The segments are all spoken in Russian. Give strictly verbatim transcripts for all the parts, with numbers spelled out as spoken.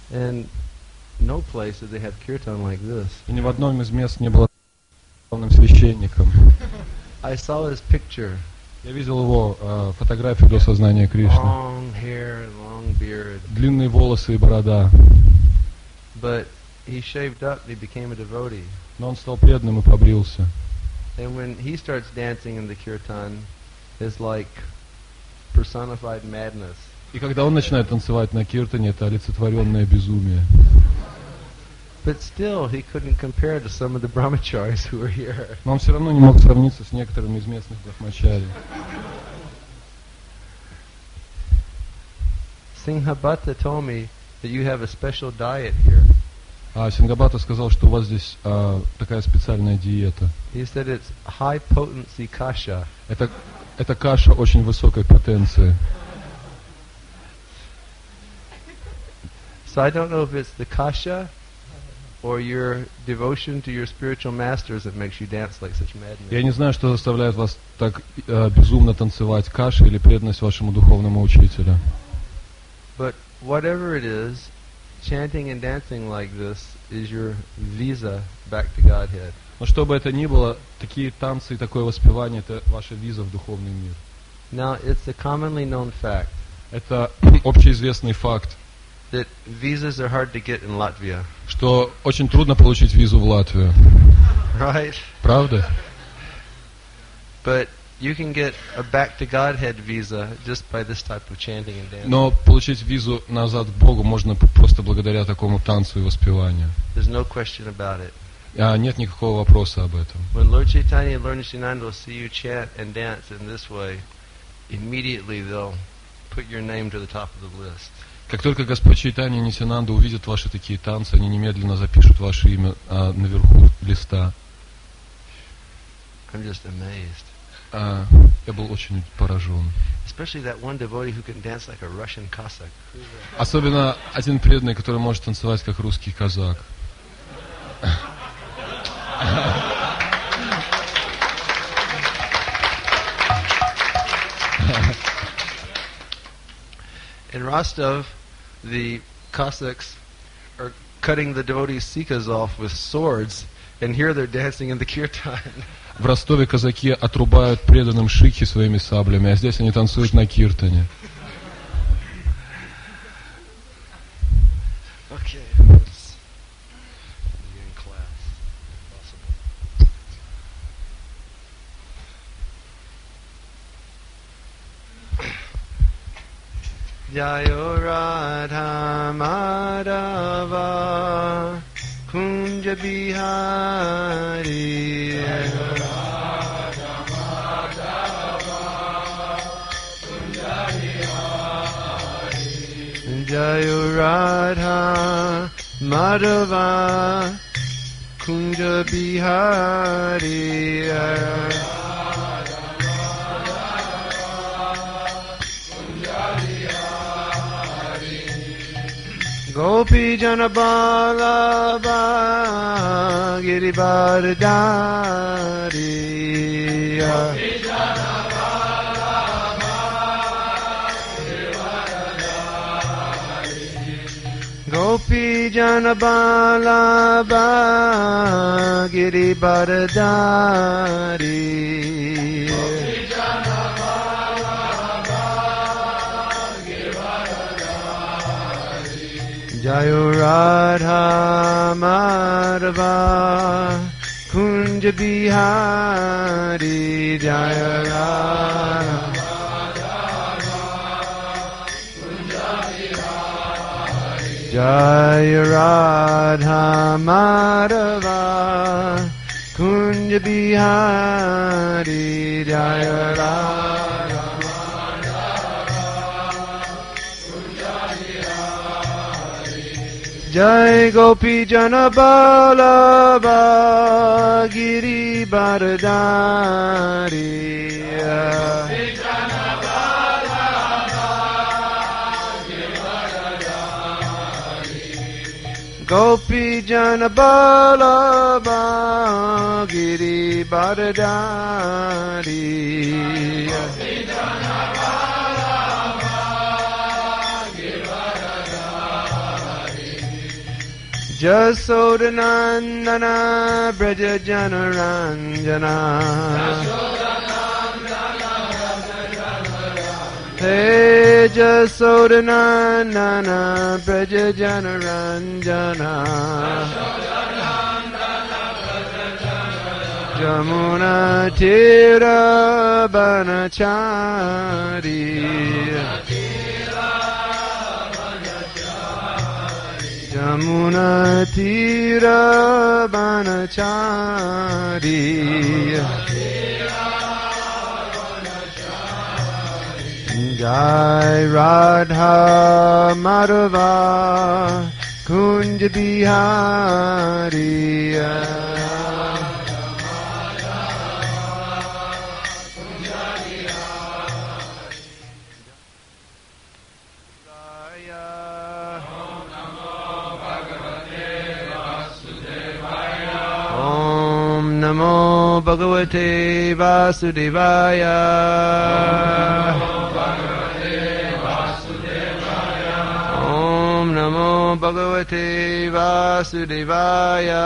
And no place did they have kirtan like this. И ни в одном из мест не было главным священником. I saw his picture. Я видел его э, фотографию до сознания Кришны. Long hair and long beard. Длинные волосы и борода. But he shaved up and he became a devotee. Но он стал преданным и побрился. And when he starts dancing in the kirtan, it's like personified madness. И когда он начинает танцевать на киртане, это олицетворенное безумие. But still, he couldn't compare to some of the brahmacharis who were here. Но он все равно не мог сравниться с некоторыми из местных брахмачари. Singhabhata told me that you have a special diet here. А Сингабхата сказал, что у вас здесь а, такая специальная диета. He said it's high potency kasha. Это, это каша очень высокой потенции. So I don't know if it's the kasha or your devotion to your spiritual masters that makes you dance like such madmen. Я не знаю, что заставляет вас так э, безумно танцевать, каша или преданность вашему духовному учителю. But whatever it is, chanting and dancing like this is your visa back to Godhead. Но что бы это ни было, такие танцы и такое воспевание — это ваша виза в духовный мир. Now, it's a commonly known fact Это общеизвестный факт, that visas are hard to get in Latvia. что очень трудно получить визу в Латвию. Right? Правда? But you can get a back to Godhead visa just by this type of chanting and dancing. Но получить визу назад к Богу можно просто благодаря такому танцу и воспеванию. There's no question about it. А нет никакого вопроса об этом. When Lord Chaitanya and Lord Nityananda will see you chant and dance in this way, immediately they'll put your name to the top of the list. Как только Господь Чайтанья и Нитянанда увидят ваши такие танцы, они немедленно запишут ваше имя а, наверху листа. I'm just amazed. А, я был очень поражен. Especially that one devotee who can dance like a Russian Cossack. Особенно один преданный, который может танцевать как русский казак. In Rostov, the Cossacks are cutting the devotees' sikas off with swords, and here they're dancing in the kirtan. В Ростове казаки отрубают преданным шикхи своими саблями, а здесь они танцуют на киртане. Okay, let's begin class, if possible. Jayo Radha Madhava Kunja Bihari. Jayo Radha Madhava Kunja Bihari. Jayo Radha Madhava Kunja Bihari. Gopi Jana Ballabha Girivardhari. Gopi Jana Ballabha Girivardhari. Gopi Jana Ballabha Girivardhari. Jayo Radha Madhava Kunja Bihari. Jayo Radha Madhava Kunja Bihari. Jayo Radha Madhava Kunja Bihari. Jayo Radha Jai Gopi Jana Ballabha Girivardhari. Gopi Jana Ballabha Girivardhari. Jasodanandana Braja Janaranjana Hey Jasodanandana Braja Janaranjana Jamuna Tira Banachari Jamuna Tira Banachari Jai Radha Madhava Kunj Bihari Namo Bhagavate Vasudevaya. Om Namo Bhagavate Vasudevaya.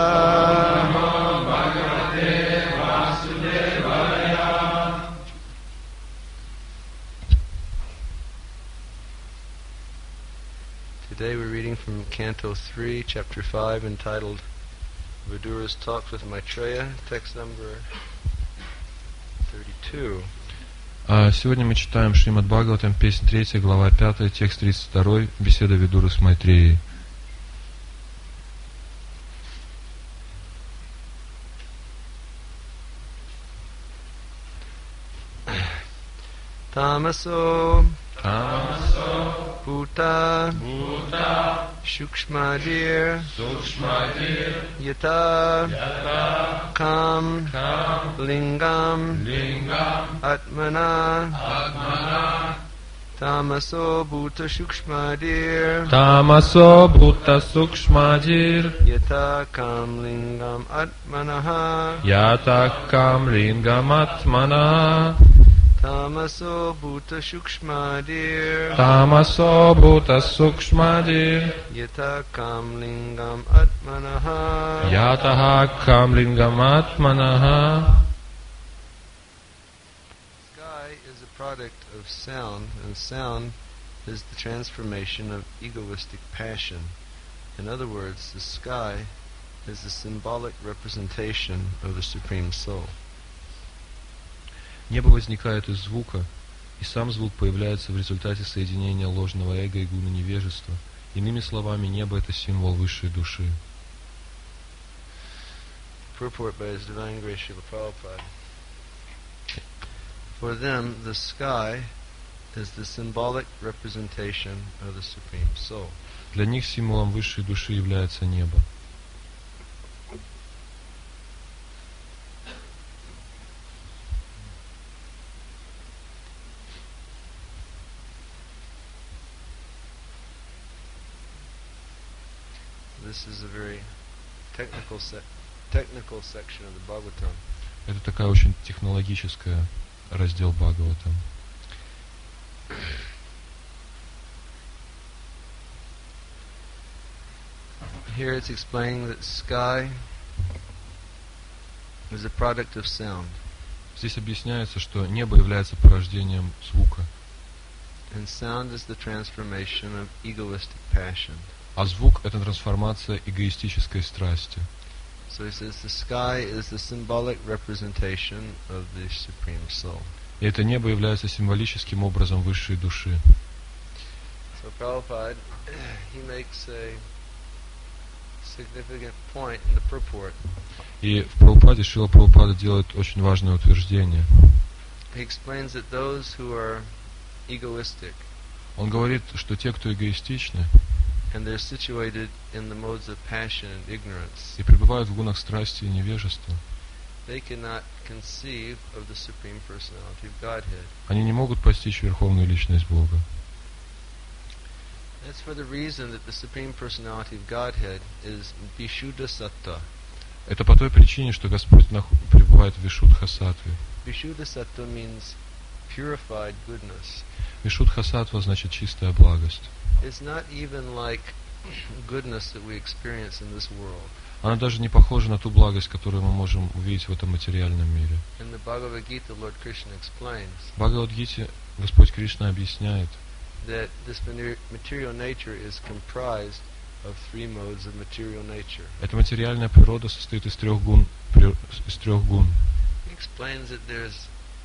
Today we're reading from Canto three, Chapter five, entitled Vidura's Talks with Maitreya, text number thirty-two. А сегодня мы читаем Шримад Бхагаватам, песнь третья, глава пятая, текст тридцать два, беседа Видуры с Майтреей. Tamaso Tamaso Bhuta Bhuta Shukshmadir Sukshmadir Yata Yata Kam Kam Lingam Lingam Atmana Atmana Tamaso Bhuta Shukshmadir Tamaso Bhuta Sukshmadir Yata Kam Lingam Atmanaha Yata Kam Lingam Atmana Tamaso Bhuta Shukshmadir Tamaso Bhuta Sukshmadir Yata Kam Lingam Atmanaha Yataha Kam Lingam Atmanaha. Sky is a product of sound, and sound is the transformation of egoistic passion. In other words, the sky is the symbolic representation of the Supreme Soul. Небо возникает из звука, и сам звук появляется в результате соединения ложного эго и гуна невежества. Иными словами, небо — это символ высшей души. Purport by His Divine Grace Srila Prabhupada. For them, the sky is the symbolic representation of the Supreme Soul. Для них символом высшей души является небо. This is a very technical se- technical section of the Bhagavatam. Это такая очень технологическая раздел Бхагаватам. Here it's explaining that sky is a product of sound. Здесь объясняется, что небо является порождением звука, And sound is the transformation of egoistic passion. а звук — это трансформация эгоистической страсти. So he says the sky is the symbolic representation of the Supreme Soul. И это небо является символическим образом высшей души. So Prabhupada, he makes a significant point in the purport. И в Прабхупаде Шрила Прабхупада делает очень важное утверждение. He explains that those who are egoistic Он говорит, что те, кто эгоистичны and they're situated in the modes of passion and ignorance, и пребывают в гунах страсти и невежества, they cannot conceive of the Supreme Personality of Godhead. они не могут постичь Верховную Личность Бога. That's for the reason that the Supreme Personality of Godhead is Vishuddha Sattva. Это по той причине, что Господь нах- пребывает в Вишуддха-саттве. Vishuddha Sattva means purified goodness. Вишуддха-саттва значит чистая благость. It's not even like goodness that we experience in this world. Она даже не похожа на ту благость, которую мы можем увидеть в этом материальном мире. In the Bhagavad Gita, Lord Krishna explains В Бхагавад-гите Господь Кришна объясняет, that this material nature is comprised of three modes of material nature. эта материальная природа состоит из трех гун, из трех гун. He explains that there's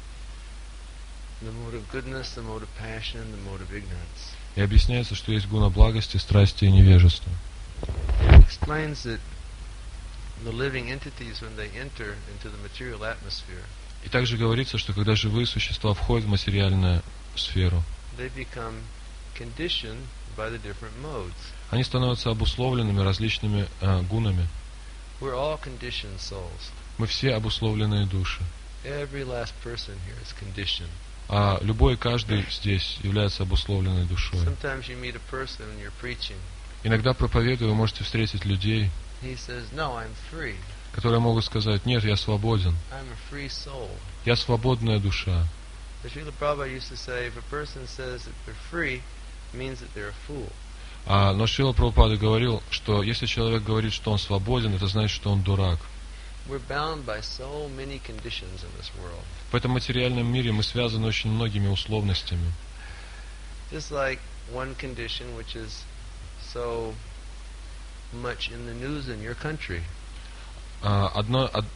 the mode of goodness, the mode of passion, and the mode of ignorance. И объясняется, что есть гуна благости, страсти и невежества. He explains that the living entities, when they enter into the material atmosphere, И также говорится, что когда живые существа входят в материальную сферу, they become conditioned by the different modes. они становятся обусловленными различными э, гунами. We're all conditioned souls. Мы все обусловленные души. Every last person here is conditioned. А любой и каждый здесь является обусловленной душой. Sometimes you meet a person and you're preaching. Иногда проповедуя, вы можете встретить людей, He says, "No, I'm free. которые могут сказать: нет, я свободен, I'm a free soul." я свободная душа. The Srila Prabhupada used to say, if a person says that they're free, it means that they're a fool. А, но Шрила Прабхупада говорил, что если человек говорит, что он свободен, это значит, что он дурак. We're bound by so many conditions in this world. В этом материальном мире мы связаны очень многими условностями. Just like one condition which is so much in the news in your country. А, одно, од,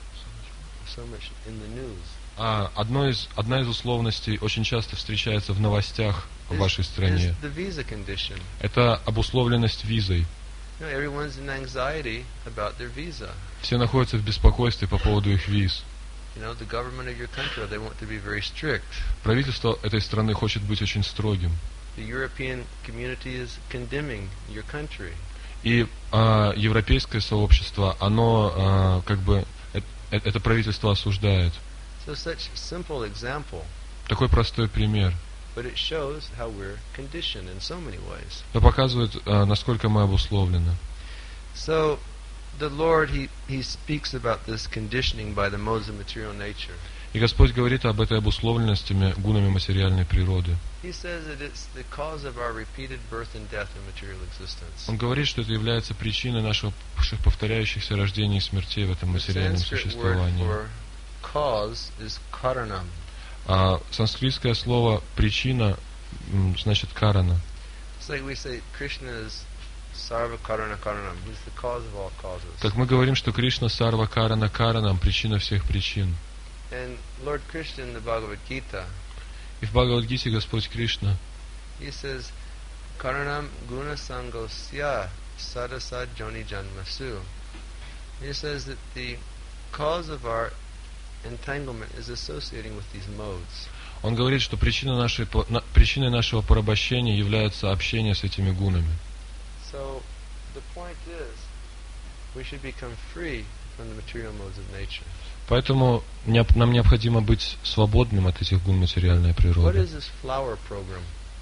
So much in the news. а, одно из, одна из условностей очень часто встречается в новостях в Is, вашей is стране. the visa condition. Это обусловленность визой. You know, everyone's in anxiety about their visa. Все находятся в беспокойстве по поводу их виз. You know, the government of your country, they want to be very strict. Правительство этой страны хочет быть очень строгим. The European community is condemning your country. И а, европейское сообщество, оно а, как бы э, это правительство осуждает. So such a simple example, Такой простой пример. but it shows how we're conditioned in so many ways. Это показывает, а, насколько мы обусловлены. So the Lord, he, he speaks about this conditioning by the modes of material nature. И Господь говорит об этой обусловленности гунами материальной природы. He says that it's the cause of our repeated birth and death in material existence. Он говорит, что это является причиной наших повторяющихся рождений и смертей в этом The материальном Sanskrit word существовании. for cause is karanam. А санскритское слово «причина» м, значит «карана». It's like we say Krishna is sarva karana karanam. He's the cause of all causes. Как мы говорим, что Кришна сарва карана каранам, причина всех причин. And Lord Krishna in the Bhagavad Gita, И в Бхагавад-гите Господь Кришна, he says, Karanam guna sangosya sadasad joni janmasu. He says that the cause of our entanglement is associating with these modes. он говорит, что причина нашей, по- на- причиной нашего порабощения является общение с этими гунами. So the point is, we should become free from the material modes of nature. Поэтому необ- нам необходимо быть свободным от этих гун материальной What природы. is this flower program?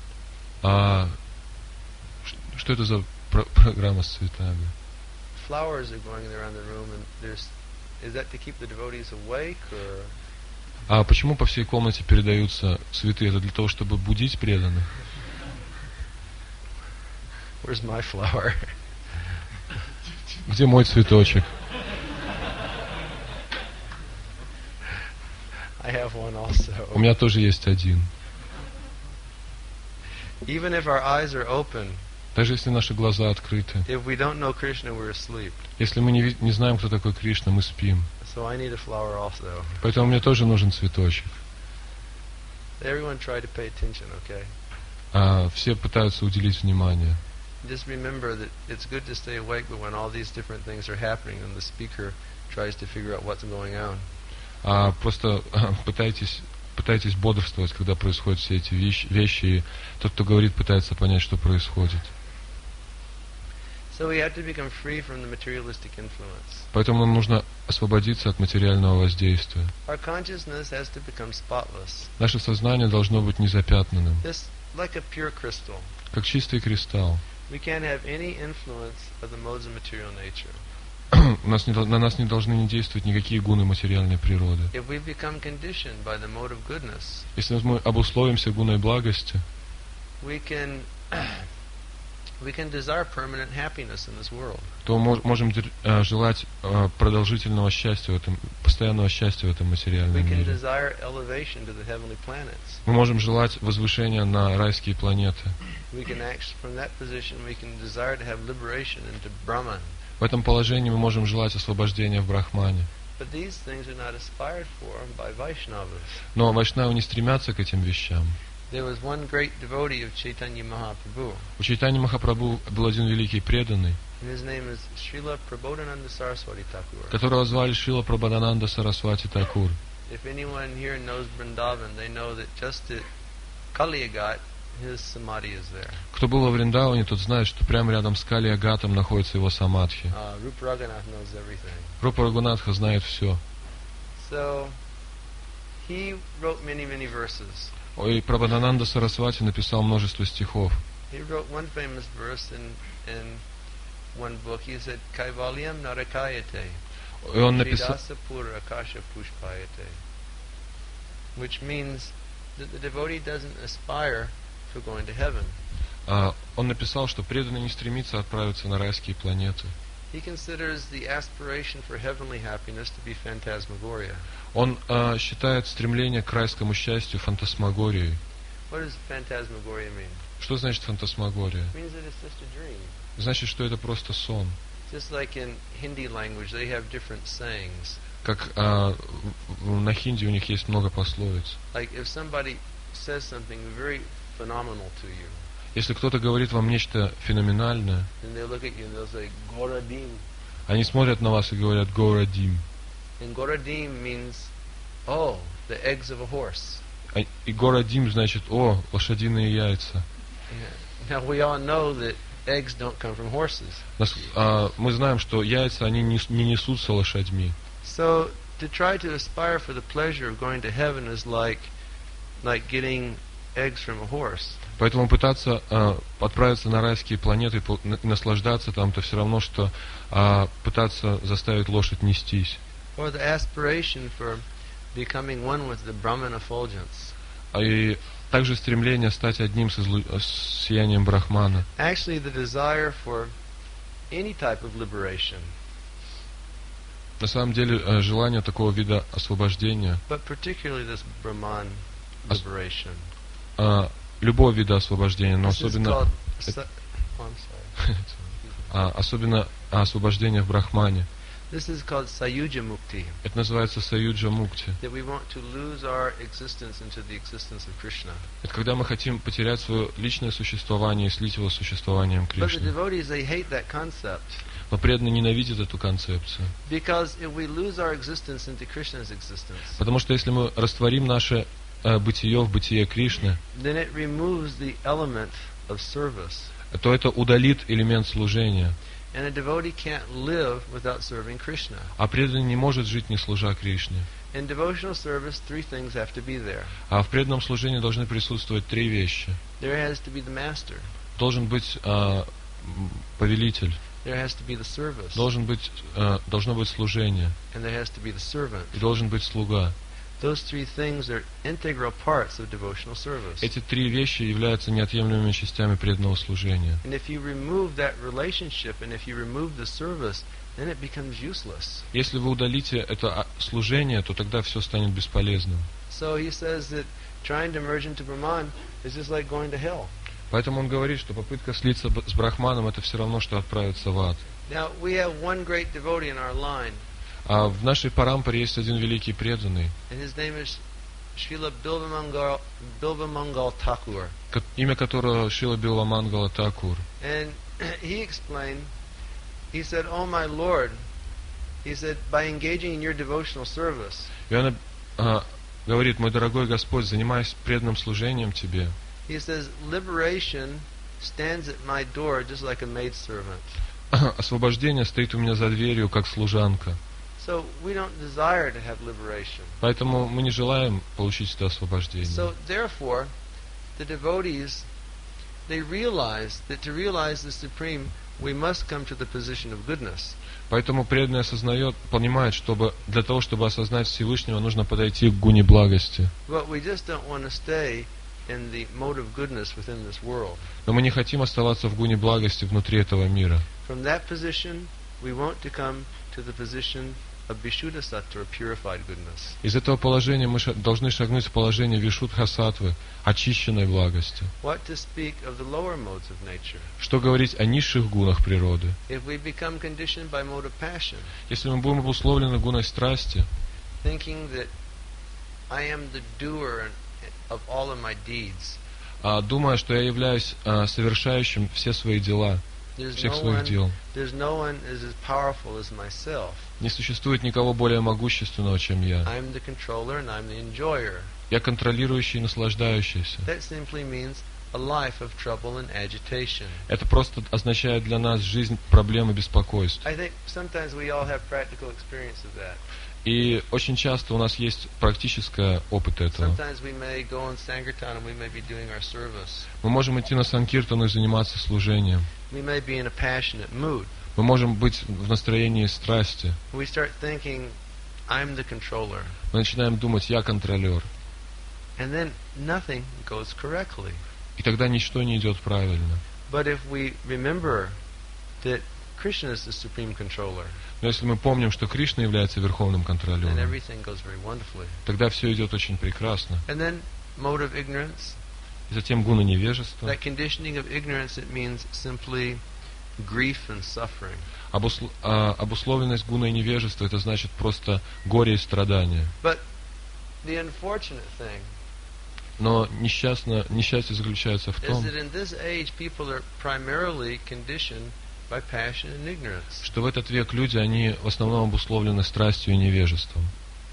А ш- что это за про- программа с цветами? Flowers are going around the room, and there's is that to keep the devotees awake, or А почему по всей комнате передаются цветы? Это для того, чтобы будить преданных? where's my flower? Где мой цветочек? I have one also. У меня тоже есть один. Even if our eyes are open, Даже если наши глаза открыты, if we don't know Krishna, we're asleep. если мы не, ви- не знаем, кто такой Кришна, мы спим. So I need a flower also. Поэтому мне тоже нужен цветочек. Everyone try to pay attention, okay? А все пытаются уделить внимание. Just remember that it's good to stay awake, but when all these different things are happening, and the speaker tries to figure out what's going on, А просто а, пытайтесь, пытайтесь бодрствовать, когда происходят все эти вещи, вещи, и тот, кто говорит, пытается понять, что происходит. so we have to become free from the materialistic influence. Поэтому нам нужно освободиться от материального воздействия. Our consciousness has to become spotless. Наше сознание должно быть незапятнанным, This, like a pure crystal. как чистый кристалл. We can't have any influence of the modes of material nature. У нас не дол- на нас не должны не действовать никакие гуны материальной природы. If we become conditioned by the mode of goodness, Если мы обусловимся гуной благости, we can we can desire permanent happiness in this world. то мож- можем дер- э, желать э, продолжительного счастья в этом, постоянного счастья в этом We материальном can мире. desire elevation to the heavenly planets. Мы можем желать возвышения на райские планеты. We can actually, from that position, we can desire to have liberation into Brahman. В этом положении мы можем желать освобождения в Брахмане. But these things are not aspired for by Vaishnavas. Но вайшнавы не стремятся к этим вещам. There was one great devotee of Chaitanya Mahaprabhu, У Чайтани Махапрабху был один великий преданный, and his name is Srila Prabodhananda Saraswati Thakur. которого звали Шрила Прабхадананда Сарасвати Такур. If anyone here knows Vrindavan, they know that just at Kaliyagat, his samadhi is there. Кто был во Вриндаване, тот знает, что прямо рядом с Кали Агатом находится его самадхи. Uh, Rupa Raghunath knows everything. Рупа Рагунатха знает все. So, he wrote many, many verses. И Прабхадананда Сарасвати написал множество стихов. He wrote one famous verse in, in one book. He said, Kaivalyam narakayate, И он написал, Sridasa pura akasha pushpayate. Which means that the devotee doesn't aspire for going to heaven. а, он написал, что преданный не стремится отправиться на райские планеты. He considers the aspiration for heavenly happiness to be phantasmagoria. Он а, считает стремление к райскому счастью фантасмагорией. What does phantasmagoria mean? Что значит фантасмагория? It means that it's just a dream. Значит, что это просто сон. Just like in Hindi language, they have different sayings. Как а, в- на хинди у них есть много пословиц. Like if somebody says something very phenomenal to you, Если кто-то говорит вам нечто феноменальное, then they'll look at you and they'll say, Goradim. они смотрят на вас и говорят «Горадим». And Goradim means, oh, the eggs of a horse. А- И «Горадим» значит «О, лошадиные яйца». Now we all know that eggs don't come from horses. Нас- а, мы знаем, что яйца, они не, с- не несутся лошадьми. So to try to aspire for the pleasure of going to heaven is like, like getting eggs from a horse. Поэтому пытаться а, отправиться на райские планеты и по- на- и наслаждаться там, то все равно, что а, пытаться заставить лошадь нестись. Or the aspiration for becoming one with the Brahman effulgence. А И также стремление стать одним с, излу- с сиянием Брахмана. Actually, the desire for any type of liberation, На самом деле, э, желание такого вида освобождения, but particularly this Brahman As- liberation. а, любого вида освобождения, но This is особенно, called sa- oh, I'm sorry. а, особенно освобождение в Брахмане. This is called Sayuja Mukti, Это называется Саюджа Мукти. that we want to lose our existence into the existence of Krishna. Это когда мы хотим потерять свое личное существование и слить его с существованием But the Кришны. devotees, they hate that concept, Но преданные ненавидят эту концепцию. because if we lose our existence into Krishna's existence, Потому что если мы растворим наше э, бытие в бытие Кришны, then it removes the element of service. то это удалит элемент служения. And a devotee can't live without serving Krishna. А преданный не может жить, не служа Кришне. In devotional service, three things have to be there. А в преданном служении должны присутствовать три вещи. There has to be the master. Должен быть а, м, повелитель, There has to be the service. должен быть, а, должно быть служение And there has to be the servant. и должен быть слуга. Those three things are integral parts of devotional service. Эти три вещи являются неотъемлемыми частями преданного служения. And if you remove that relationship and if you remove the service, then it becomes useless. Если вы удалите это а, служение, то тогда все станет бесполезным. So he says that trying to merge into Brahman is just like going to hell. Поэтому он говорит, что попытка слиться б- с Брахманом это все равно, что отправиться в ад. Now, we have one great devotee in our line, А в нашей парампаре есть один великий преданный, and his name is Srila Bilvamangal, Bilvamangal Thakur. ко- имя которого Шрила Билвамангала Такур. And he explained, he said, "Oh my Lord," he said, "by engaging in your devotional service, И он а, говорит: мой дорогой Господь, занимаясь преданным служением Тебе, he says, liberation stands at my door just like a maidservant. освобождение стоит у меня за дверью, как служанка. So we don't desire to have liberation. Поэтому мы не желаем получить это освобождение. So therefore, the devotees, they realize that to realize the Supreme, we must come to the position of goodness. Поэтому преданный осознает, понимает, чтобы для того, чтобы осознать Всевышнего, нужно подойти к гуне благости. But we just don't want to stay in the mode of goodness within this world. Но мы не хотим оставаться в гуне благости внутри этого мира. From that position, we want to come to the position of Vishuddhasattva, purified goodness. Из этого положения мы ша- должны шагнуть в положение Вишуддха-саттвы, очищенной благости. What to speak of the lower modes of nature? Что говорить о низших гунах природы? If we become conditioned by mode of passion, Если мы будем обусловлены гуной страсти, thinking that I am the doer of all of my deeds, а, думая, что я являюсь а, совершающим все свои дела, there's всех no своих one, дел. there's no one is as powerful as myself. Не существует никого более могущественного, чем я. I'm the controller and I'm the enjoyer. Я контролирующий и наслаждающийся. That simply means a life of trouble and agitation. Это просто означает для нас жизнь проблем и беспокойств. I think sometimes we all have practical experience of that. И очень часто у нас есть практический опыт этого. Sometimes we may go on Sankirtan and we may be doing our service. Мы можем идти на Санкиртану и заниматься служением. We may be in a passionate mood. Мы можем быть в настроении страсти. We start thinking, I'm the controller. Мы начинаем думать, я контролер. And then nothing goes correctly. И тогда ничто не идет правильно. But if we remember that Krishna is the supreme controller, Но если мы помним, что Кришна является верховным then контролером, everything goes very wonderfully. тогда все идет очень прекрасно. And then mode of ignorance, И затем гуна невежества. that conditioning of ignorance, it means simply grief and suffering. Обусл- а, обусловленность гуна и невежества — это значит просто горе и страдания. But the unfortunate thing Но несчастно, несчастье заключается в is том, that in this age people are primarily conditioned by passion and ignorance. что в этот век люди, они в основном обусловлены страстью и невежеством.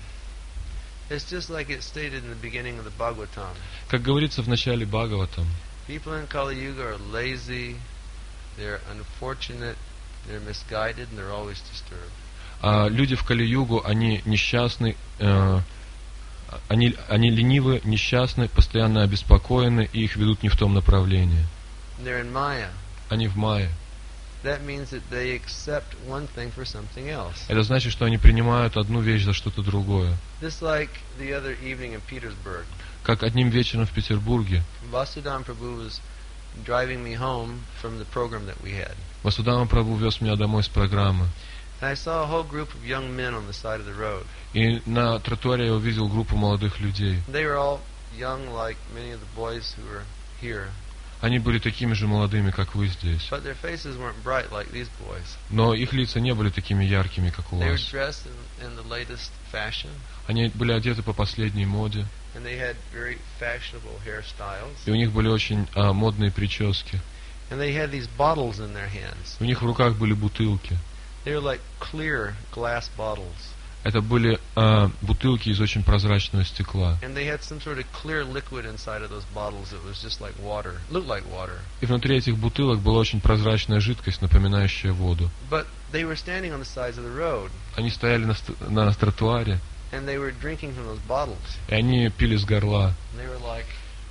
It's just like it's stated in the beginning of the Bhagavatam. Как говорится в начале Бхагаватам, People in Kali Yuga are lazy, they're unfortunate, they're misguided, and they're always disturbed. а люди в Кали-югу, они несчастны, э, они, они ленивы, несчастны, постоянно обеспокоены, и их ведут не в том направлении. They're in Maya. Они в мае. That means that they accept one thing for something else. Это значит, что они принимают одну вещь за что-то другое. Just like the other evening in Petersburg. Как одним вечером в Петербурге Vasudham Prabhu was driving me home from the program that we had. Васудама Прабху вез меня домой с программы. And I saw a whole group of young men on the side of the road. И на тротуаре я увидел группу молодых людей. They were all young like many of the boys who were here. Они были такими же молодыми, как вы здесь. But their faces weren't bright like these boys. Но их лица не были такими яркими, как у They were вас. dressed in, in the latest fashion. Они были одеты по последней моде. And they had very fashionable hairstyles. И у них были очень а, модные прически. And they had these bottles in their hands. У них в руках были бутылки. They were like clear glass bottles. Это были а, бутылки из очень прозрачного стекла. And they had some sort of clear liquid inside of those bottles that was just like water. Looked like water. И внутри этих бутылок была очень прозрачная жидкость, напоминающая воду. But they were standing on the sides of the road. Они стояли на, ст- на тротуаре, And they were drinking from those bottles. и они пили с горла. And they were like,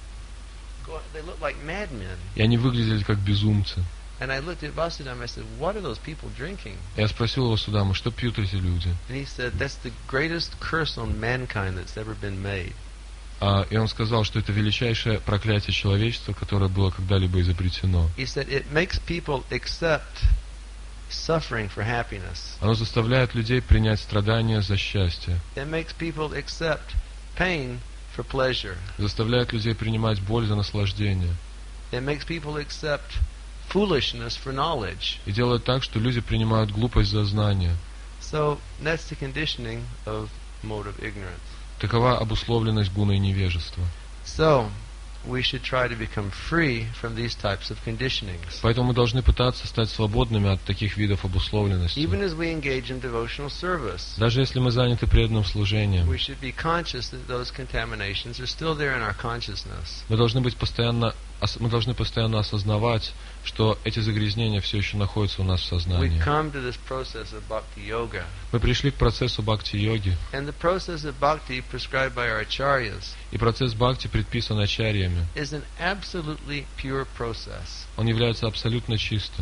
go- they looked like madmen. И они выглядели как безумцы. And I looked at Vasudham, I said, what are those people drinking? Я спросил его Судама, что пьют эти люди? And he said, that's the greatest curse on mankind that's ever been made. А, и он сказал, что это величайшее проклятие человечества, которое было когда-либо изобретено. He said, it makes people accept suffering for happiness. Оно заставляет людей принять страдания за счастье, It makes people accept pain for pleasure. заставляет людей принимать боль за наслаждение. It makes people accept foolishness for knowledge. И делает так, что люди принимают глупость за знание. So that's the conditioning of mode of ignorance. Такова обусловленность гуна и невежества. So we should try to become free from these types of conditionings. Поэтому мы должны пытаться стать свободными от таких видов обусловленности. Even as we engage in devotional service, Даже если мы заняты преданным служением, we should be conscious that those contaminations are still there in our consciousness. мы должны быть постоянно, ос- мы должны постоянно осознавать, что эти загрязнения все еще находятся у нас в We сознании. come to this process of bhakti yoga. Мы пришли к процессу бхакти-йоги, And the process of bhakti prescribed by our acharyas и процесс бхакти предписан ачарьями. is an absolutely pure process. Он является абсолютно чистым.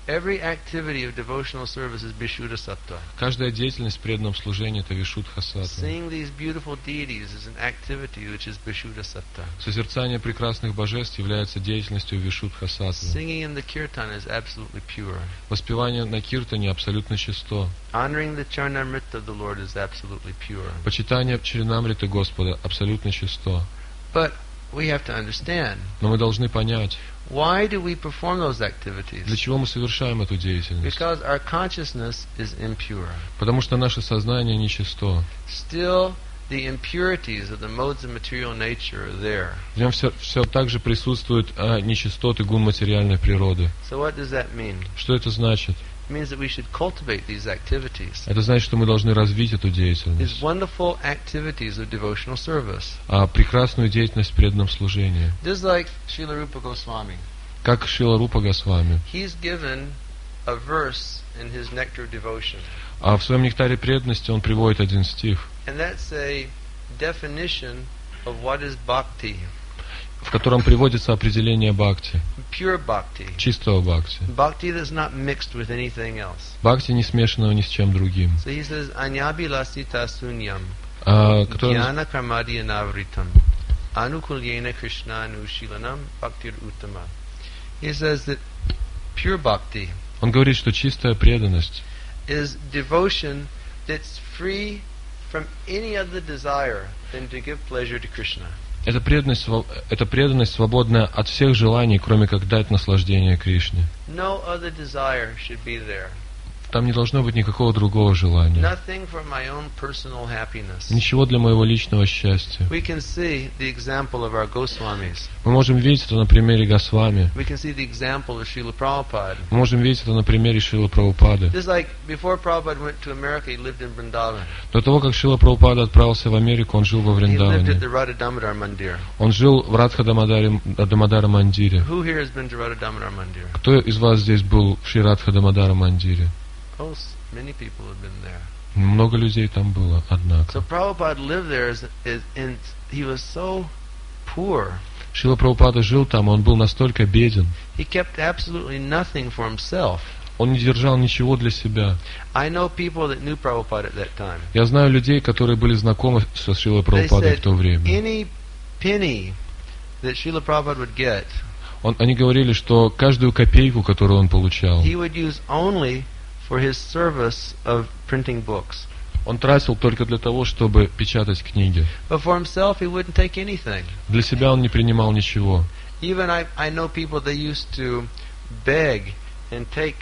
Every activity of devotional service is Vishuddha Sattva. Каждая деятельность в преданном служении — это Вишудха Саттва. Seeing these beautiful deities is an activity which is Vishuddha Sattva. Созерцание прекрасных божеств является деятельностью Вишудха Саттвы. Singing in the kirtan is absolutely pure. Воспевание на киртане абсолютно чисто. Honoring the Charnamrita of the Lord is absolutely pure. Почитание Чаринамриты Господа абсолютно чисто. But we have to understand, Но мы должны понять, why do we perform those для activities? чего мы совершаем эту деятельность. Because our consciousness is impure. Потому что наше сознание нечисто. Still, the impurities of the modes of material nature are there. В нем все, все так же присутствуют а, нечистоты гун материальной природы. So what does that mean? Что это значит? It means that we should cultivate these activities. Это значит, что мы должны развить эту These деятельность. wonderful activities of devotional service. А прекрасную деятельность в преданном служении. Just like Srila Rupa Goswami. Как Шрила Рупа Госвами. He's given a verse in his Nectar of Devotion. А в своем нектаре преданности он приводит один стих, And that's a definition of what is bhakti. в котором приводится определение бхакти, Pure bhakti. чистого бхакти. Bhakti that's not mixed with anything else. Бхакти, не смешанного ни с чем другим. So he says, Anyabhilasita sunyam, А, который, jnana karmadi anavritam, anukulyena krishna anushilanam, bhaktir uttama. He says that pure bhakti он говорит, что чистая преданность is devotion that's free from any other desire than to give pleasure to Krishna. это преданность, сва- это преданность свободная от всех желаний, кроме как дать наслаждение Кришне. No other desire should be there. Там не должно быть никакого другого желания. Nothing for my own personal happiness. Ничего для моего личного счастья. We can see the example of our Goswamis. Мы можем видеть это на примере Госвами. We can see the example of Srila Prabhupada. Мы можем видеть это на примере Шрилы Прабхупады. Just like before Prabhupada went to America, he lived in Vrindavan. До того, как Шрила Прабхупада отправился в Америку, он жил во He lived at Вриндаване. the Radha Damodar Mandir. Он жил в Радха Дамадаре Дамадара Мандире. Who here has been to Radha Damodar Mandir? Кто из вас здесь был в Шри Радха Дамадара Мандире? Oh, s- many people have been there. Много людей там было, So однако. Prabhupada lived there, as, as, and he was so poor. Шрила Прабхупада жил там, он был настолько беден. He kept absolutely nothing for himself. Он не держал ничего для себя. I know people that knew Prabhupada at that time. Я знаю людей, которые были знакомы со Шрилой They Прабхупадой said в то время. any penny that Srila Prabhupada would get, Он, они говорили, что каждую копейку, которую он получал, he would use only for his service of printing books. он тратил только для того, чтобы печатать книги. But for himself, he wouldn't take anything. Для себя он не принимал ничего. Even I, I know people that used to beg and take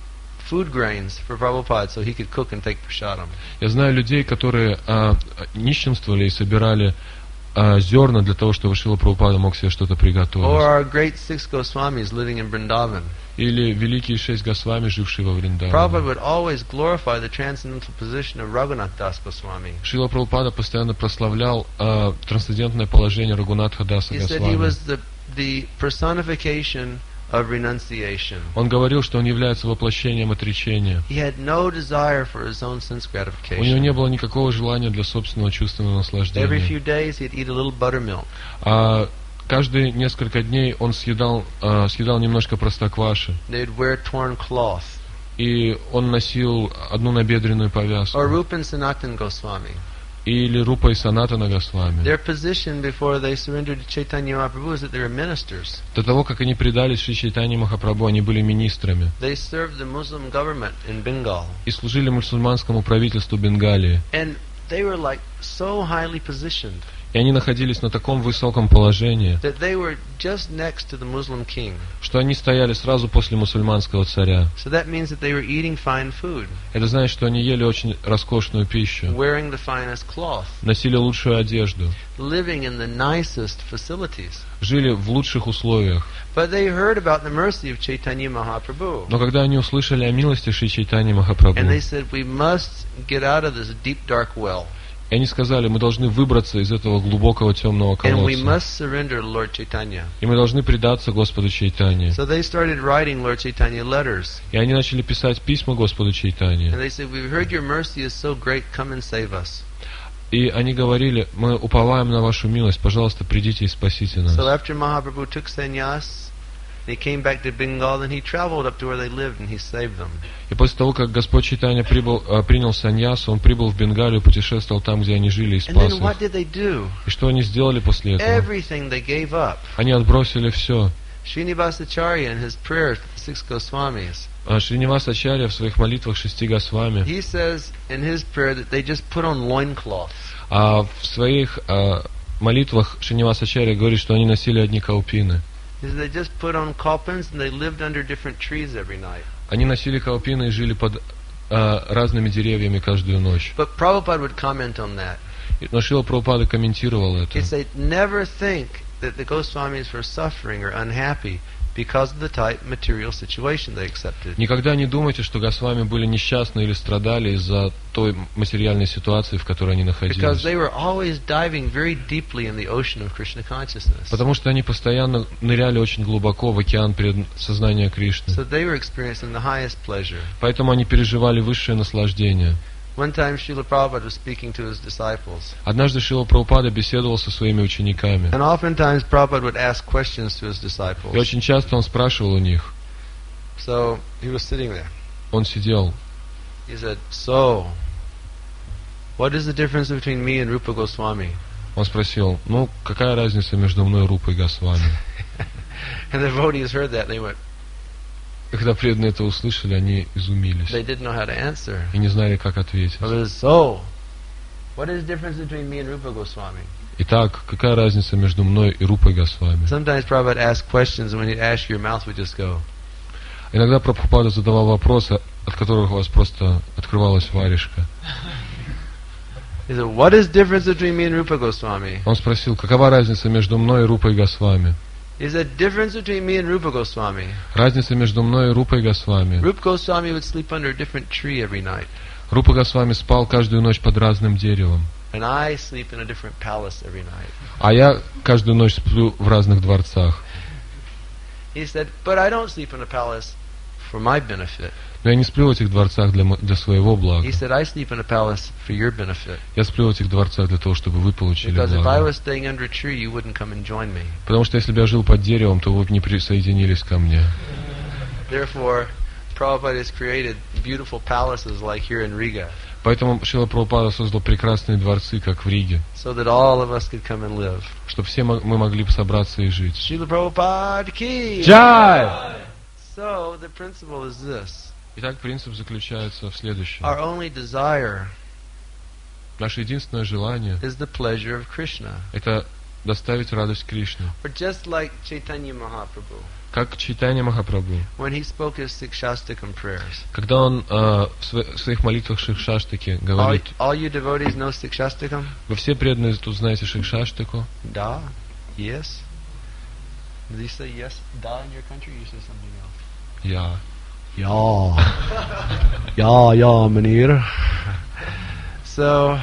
food grains for Prabhupada so he could cook and take prasadam. Я знаю людей, которые а, нищенствовали и собирали а, зерна для того, чтобы Шрила Прабхупада мог себе что-то Or приготовить. our great six Goswamis living in Vrindavan. Или великие шесть Госвами, жившие во Prabhupada Вриндаване. would always glorify the transcendental position of Raghunath Das Goswami. Шрила Прабхупада постоянно прославлял а, трансцендентное положение Рагунатха Даса He said he Госвами. was the, the personification of renunciation. Он говорил, что он является воплощением отречения. He had no desire for his own sense У него gratification. не было никакого желания для собственного чувственного Every наслаждения. few days he'd eat a little buttermilk. А каждые несколько дней он съедал, а, съедал немножко простокваши. They'd wear torn cloth. И он носил одну набедренную повязку. Or Rupa and Sanatan Goswami. Или Рупа и Санатана Госвами. Their position before they surrendered to Chaitanya Mahaprabhu is that they were ministers. До того, как они предались Шри Чайтанье Махапрабху, они были министрами They served the Muslim government in Bengal. и служили мусульманскому правительству Бенгалии. And they were like so highly positioned И они находились на таком высоком положении, that they were just next to the Muslim king. что они стояли сразу после мусульманского царя. So that means that they were eating fine food, Это значит, что они ели очень роскошную пищу, wearing the finest cloth, носили лучшую одежду, living in the nicest facilities. жили в лучших условиях. But they heard about the mercy of Chaitanya Mahaprabhu. Но когда они услышали о милости Шри Чайтаньи Махапрабху, And they said, we must get out of this deep dark well. и они сказали, мы должны выбраться из этого глубокого темного And we колодца, must surrender to Lord Chaitanya. и мы должны предаться Господу Чайтанье. So they started writing Lord Chaitanya letters. И они начали писать письма Господу Чайтанье. And they said, we've heard your mercy is so great, come and save us. И они говорили, мы уповаем на вашу милость, пожалуйста, придите и спасите нас. So after Mahaprabhu took sannyas, And he came back to Bengal, and he traveled up to where they lived, and he saved them. И после того, как Господь Чайтанья прибыл, э, принял саньясу, он прибыл в Бенгалию, путешествовал там, где они жили, и And спас then what их. did they do? И что они сделали после этого? Everything they gave up. Они отбросили все. Srinivasacharya in his prayers to the six Goswamis, А Шринивас Ачарья в своих молитвах шести Госвами, he says in his prayer that they just put on loincloths. а в своих а, молитвах Шринивас Ачарья говорит, что они носили одни каупины. He said they just put on kalpans and they lived under different trees every night. Они носили каупины и жили под а, разными деревьями каждую ночь. But Prabhupada would comment on that. Но Шрила Прабхупада комментировал это. He'd say, never think that the Goswamis were suffering or unhappy because of the type material situation they accepted. Никогда не думайте, что Госвами были несчастны или страдали из-за той материальной ситуации, в которой они Because находились. they were always diving very deeply in the ocean of Krishna consciousness. Потому что они постоянно ныряли очень глубоко в океан пред сознания Кришны. So they were experiencing the highest pleasure. Поэтому они переживали высшее наслаждение. One time Srila Prabhupada was speaking to his disciples. Однажды Шрила Прабхупада беседовал со своими учениками. And oftentimes Prabhupada would ask questions to his И disciples. очень часто он спрашивал у них. So he was sitting there. Он сидел. He said, so, what is the difference between me and Rupa Goswami? Он спросил, ну, какая разница между мной и Рупой Госвами? And the devotees heard that and they went, Когда преданные это услышали, они изумились. they didn't know how to answer. И не знали, как ответить. It was, so, what is the difference between me and Rupa Goswami? Итак, какая разница между мной и Рупой Госвами? Sometimes Prabhupada asked questions and when he'd ask, your mouth would just go. Иногда Прабхупада задавал вопросы, от которых у вас просто открывалась варежка. He said, what is the difference between me and Rupa Goswami? Он спросил, какова разница между мной и Рупой Госвами? He said, difference between me and Rupa Goswami. Разница между мной и Рупой Госвами. Rupa Goswami would sleep under a different tree every night. Рупа Госвами спал каждую ночь под разным деревом. And I sleep in a different palace every night. А я каждую ночь сплю в разных дворцах. He said, but I don't sleep in a palace for my benefit. Но я не сплю в этих дворцах для, мо- для своего блага. He said, I sleep in a palace for your benefit. Я сплю в этих дворцах для того, чтобы вы получили Because if I благо. was staying under a tree, you wouldn't come and join me. Потому что если бы я жил под деревом, то вы бы не присоединились ко мне. Therefore, Prabhupada has created beautiful palaces like here in Riga, Поэтому Шрила Прабхупада создал прекрасные дворцы, как в Риге, so that all of us could come and live. чтобы все мо- мы могли бы собраться и жить. Srila Prabhupada ki! Джай! So, the principle is this. Итак, принцип заключается в следующем. Our only desire Наше единственное желание is the pleasure of Krishna. – это доставить радость Кришне. Or just like Chaitanya Mahaprabhu, Как Чайтанья Махапрабху, when he spoke his Sikshastakam prayers. когда он э, в, сво- в своих молитвах Шикшаштаки All, говорит, all you devotees know Sikshastakam? вы все преданные тут знаете Шикшаштаку? Da? Yes? Did you say yes, da in your country, or you say something else? Я. Ja. Ja, ja, meneer. So,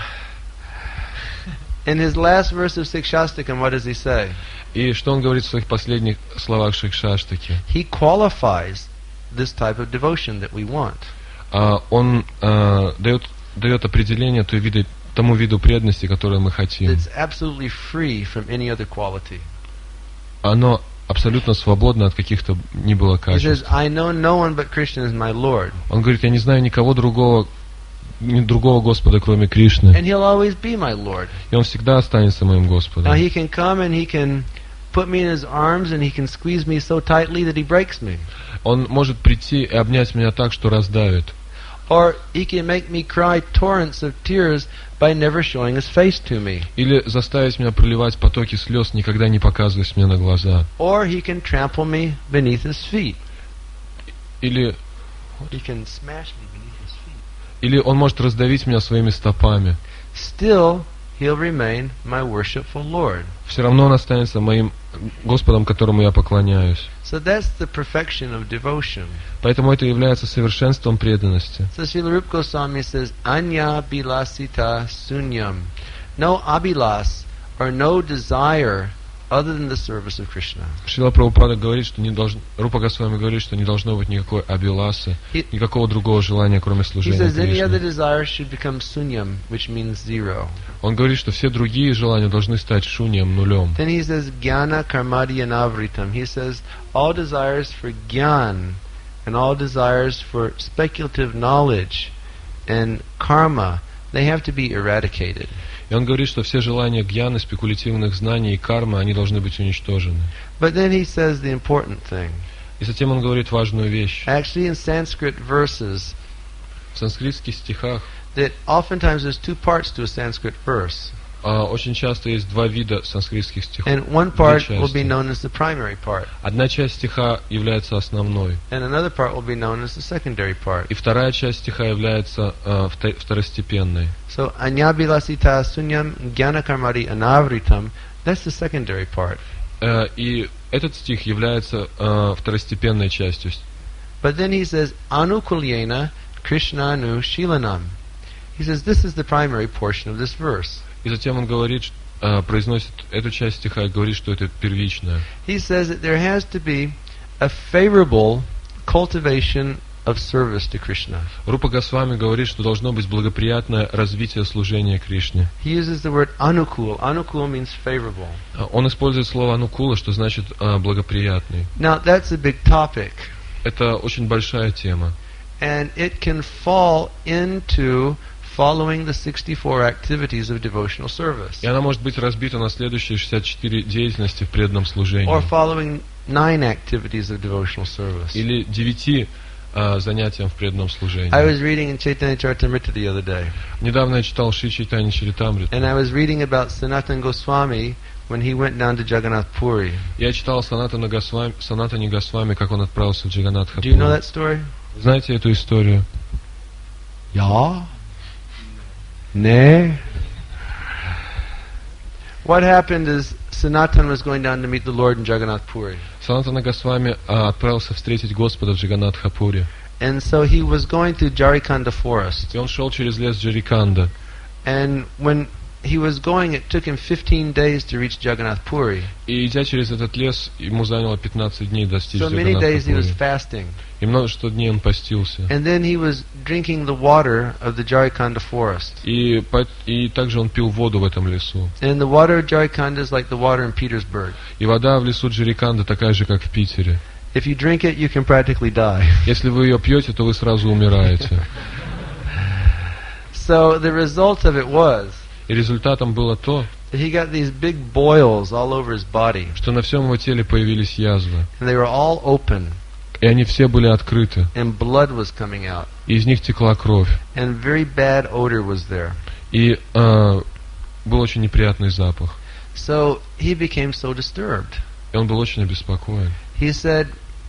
in his last verse of Sikshastakam, what does he say? И что он говорит в своих последних словах Шикшаштаки? He qualifies this type of devotion that we want. А, он э, дает, дает определение той виду, тому виду преданности, которую мы хотим. It's absolutely free from any other quality. Оно абсолютно свободно от каких-то ни было He says, качеств. I know no one but Krishna is my Lord. Он говорит, я не знаю никого другого, ни другого Господа, кроме Кришны. And He'll always be my Lord. И Он всегда останется моим Господом. Now He can come and He can put me in His arms and He can squeeze me so tightly that He breaks me. Он может прийти и обнять меня так, что раздавит. Or He can make me cry torrents of tears by never showing His face to me. Или заставить меня проливать потоки слез, никогда не показываясь мне на глаза. Or He can trample me beneath His feet. Или, He can smash me beneath His feet. или Он может раздавить меня своими стопами. Still, He'll remain my worshipful Lord. Все равно Он останется моим Господом, которому я поклоняюсь. So that's the perfection of devotion. Поэтому это является совершенством преданности. So Srila Rupa Goswami says, Anya bilasita sunyam. No abilas, or no desire other than the service of Krishna. Шрила Прабхупада говорит, что не должно, Рупа Госвами говорит, что не должно быть никакой абиласы, He- никакого другого желания, кроме He служения says any other Кришне. desire should become sunyam, which means zero. Он говорит, что все другие желания должны стать шуньем, нулем. Then he says jnana karmadi anavritam. He says all desires for jnana and all desires for speculative knowledge and karma, they have to be eradicated. И он говорит, что все желания гьяны, спекулятивных знаний и кармы, они должны быть уничтожены. But then he says the important thing. И затем он говорит важную вещь. Actually, in Sanskrit verses, В санскритских стихах that oftentimes there's two parts to a Sanskrit verse. а, очень часто есть два вида санскритских стихов. And one Две part will be части. known as the primary part. Одна часть стиха является основной, And another part will be known as the secondary part. и вторая часть стиха является а, вто- второстепенной. So, anyabilasita sunyam jnana karmadi anavritam, that's the secondary part. Э, И этот стих является а, второстепенной частью. But then he says, anukulyena krishnanu shilanam. He says this is the primary portion of this verse. И затем он говорит, ш- а, произносит эту часть стиха и говорит, что это первичное. He says that there has to be a favorable cultivation of service to Krishna. Рупа Госвами говорит, что должно быть благоприятное развитие служения Кришне. He uses the word anukul. Anukul means favorable. А, Он использует слово анукула, что значит а, благоприятный. Now, that's a big topic. Это очень большая тема. And it can fall into following the sixty-four activities of devotional service. И она может быть разбита на следующие шестьдесят четыре деятельности в преданном Or служении. following nine activities of devotional service. Или девяти а, занятиям в преданном I служении. was reading in Chaitanya Charitamrita the other day, Недавно я читал Шри Чайтанья Чаритамриту. and I was reading about Sanatana Goswami when he went down to Jagannath Puri. Я читал Санатана Госвами, Санатани Госвами, как он отправился в Джаганнатхапури. Do you know that story? Знаете эту историю? Yeah. Nay. What happened is Sanatan was going down to meet the Lord in Jagannath Puri. Санатана Госвами а, отправился встретить Господа в Джаганнатхапуре. And so he was going through Jarikanda forest. И он шел через лес Джариканда. And when he was going, it took him fifteen days to reach Jagannath Puri. И идя через этот лес, ему заняло пятнадцать дней достичь So many days he was Джаганнатхапури. fasting. И множество дней он постился. And then he was drinking the water of the Jarikanda forest. И, по- и также он пил воду в этом лесу. And the water of Jarikanda is like the water in Petersburg. И вода в лесу Джариканда такая же, как в Питере. If you drink it, you can practically die. Если вы ее пьете, то вы сразу умираете. So the result of it was И результатом было то, that he got these big boils all over his body. что на всем его теле появились язвы. And they were all open. И они все были открыты. And blood was coming out. И из них текла кровь. And very bad odor was there. И э, был очень неприятный запах. So he became so disturbed. И он был очень обеспокоен. He said,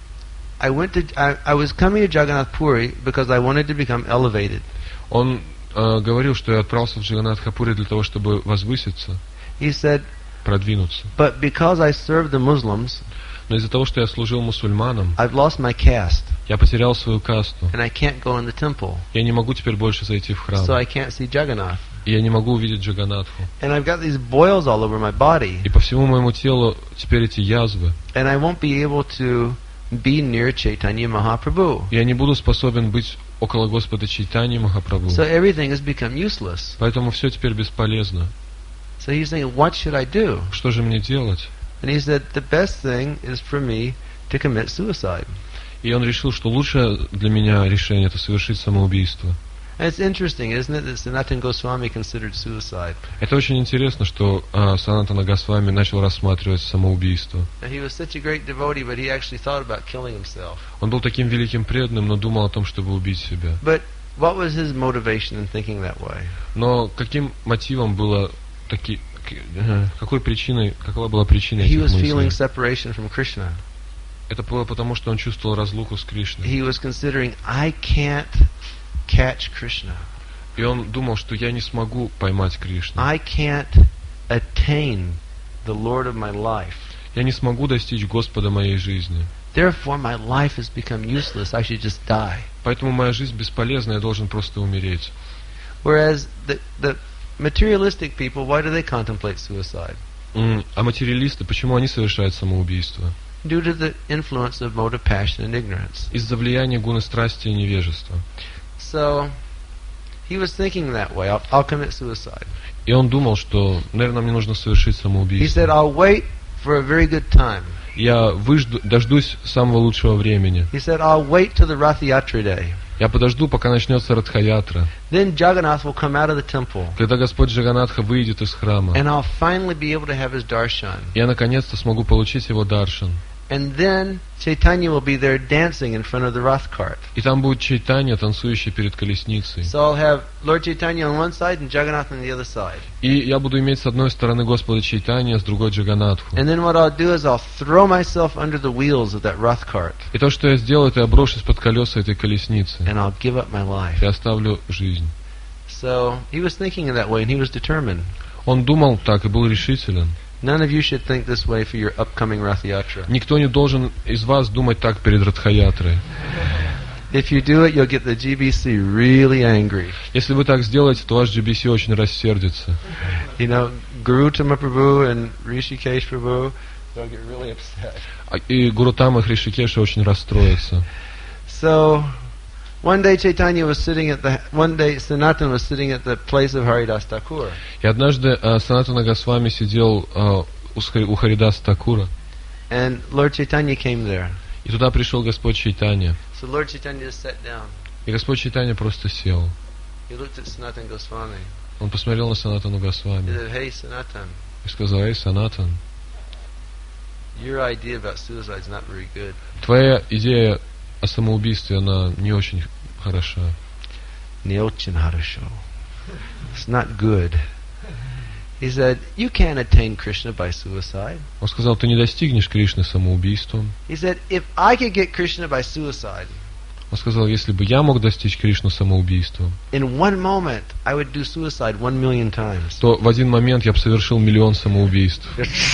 I went to, I, I was coming to Jagannath Puri because I wanted to become elevated. Он э, говорил, что я отправился в Джаганнатхапури для того, чтобы возвыситься, He said, продвинуться. but because I served the Muslims, Но из-за того, что я служил мусульманам, I've lost my caste. я потерял свою касту. And I can't go in the temple. Я не могу теперь больше зайти в храм. So I can't see Jagannath. И я не могу увидеть Джаганнатху. And I've got these boils all over my body. И по всему моему телу теперь эти язвы. And I won't be able to be near Chaitanya Mahaprabhu. Я не буду способен быть около Господа Чайтаньи Махапрабху. So everything has become useless. Поэтому все теперь бесполезно. So he's saying, what should I do? Что же мне делать? And he said, the best thing is for me to commit suicide. И он решил, что лучшее для меня решение — это совершить самоубийство. And it's interesting, isn't it, that Sanatana Goswami considered suicide. Это очень интересно, что а, Санатана Госвами начал рассматривать самоубийство. And he was such a great devotee, but he actually thought about killing himself. Он был таким великим преданным, но думал о том, чтобы убить себя. But what was his motivation in thinking that way? Но каким мотивом было таки, к- э, какой причиной, какова была причина He этих was feeling мыслей? separation from Krishna. Это было потому, что он чувствовал разлуку с Кришной. He was considering, I can't catch Krishna. И он думал, что я не смогу поймать Кришну. I can't attain the Lord of my life. Я не смогу достичь Господа моей жизни. Therefore, my life has become useless. I should just die. Поэтому моя жизнь бесполезна, я должен просто умереть. Whereas the, the materialistic people, why do they contemplate suicide? М, А материалисты, почему они совершают самоубийство? Due to the influence of motive, passion, and ignorance. Из-за влияния гуны страсти и невежества. So, he was thinking that way. I'll, I'll commit suicide. И он думал, что, наверное, мне нужно совершить He самоубийство. said, I'll wait for a very good time. Я выжду, дождусь самого лучшего времени. He said, I'll wait till the Rath Yatra day. Я подожду, пока начнется Радха-ятра. Then Jagannath will come out of the temple. Когда Господь Джаганатха выйдет из храма. And I'll finally be able to have his darshan. Я наконец-то смогу получить его даршан. And then Chaitanya will be there dancing in front of the Rath cart. И там будет Чайтанья, танцующий перед колесницей. So I'll have Lord Chaitanya on one side and Jagannath on the other side. И я буду иметь с одной стороны Господа Чайтанья, с другой Джаганатху. And then what I'll do is I'll throw myself under the wheels of that Rath cart. И то, что я сделаю, это я брошусь под колеса этой колесницы. And I'll give up my life. Я оставлю жизнь. So he was thinking in that way and he was determined. Он думал так и был решителен. None of you should think this way for your upcoming Rath Yatra. Никто не должен из вас думать так перед Радха-ятрой. If you do it, you'll get the G B C really angry. Если вы так сделаете, то ваш джи би си очень рассердится. You know, Gautama Prabhu and Rishikesh Prabhu, they'll get really upset. А- И Гурутама Хришикеша очень расстроится. So, one day Chaitanya was sitting at the, one day Sanatana was sitting at the place of Haridas Thakur. И однажды э, Санатана Госвами сидел э, у Схари- у Харидаса Такура, And Lord Chaitanya came there. и туда пришел Господь Чайтанья. So Lord Chaitanya just sat down. И Господь Чайтанья просто сел. He looked at Sanatana Goswami. Он посмотрел на Санатану He Госвами said, hey Sanatana, и сказал: «Эй, Санатан, your idea about suicide is not very good. твоя идея о самоубийстве, она не очень хороша». Neochin Harasho. It's not good. He said, you can't attain Krishna by suicide. Он сказал: «Ты не достигнешь Кришны самоубийством». He said, if I could get Krishna by suicide, Он сказал: «Если бы я мог достичь Кришну самоубийством, in one moment I would do suicide one million times. то в один момент я бы совершил миллион самоубийств».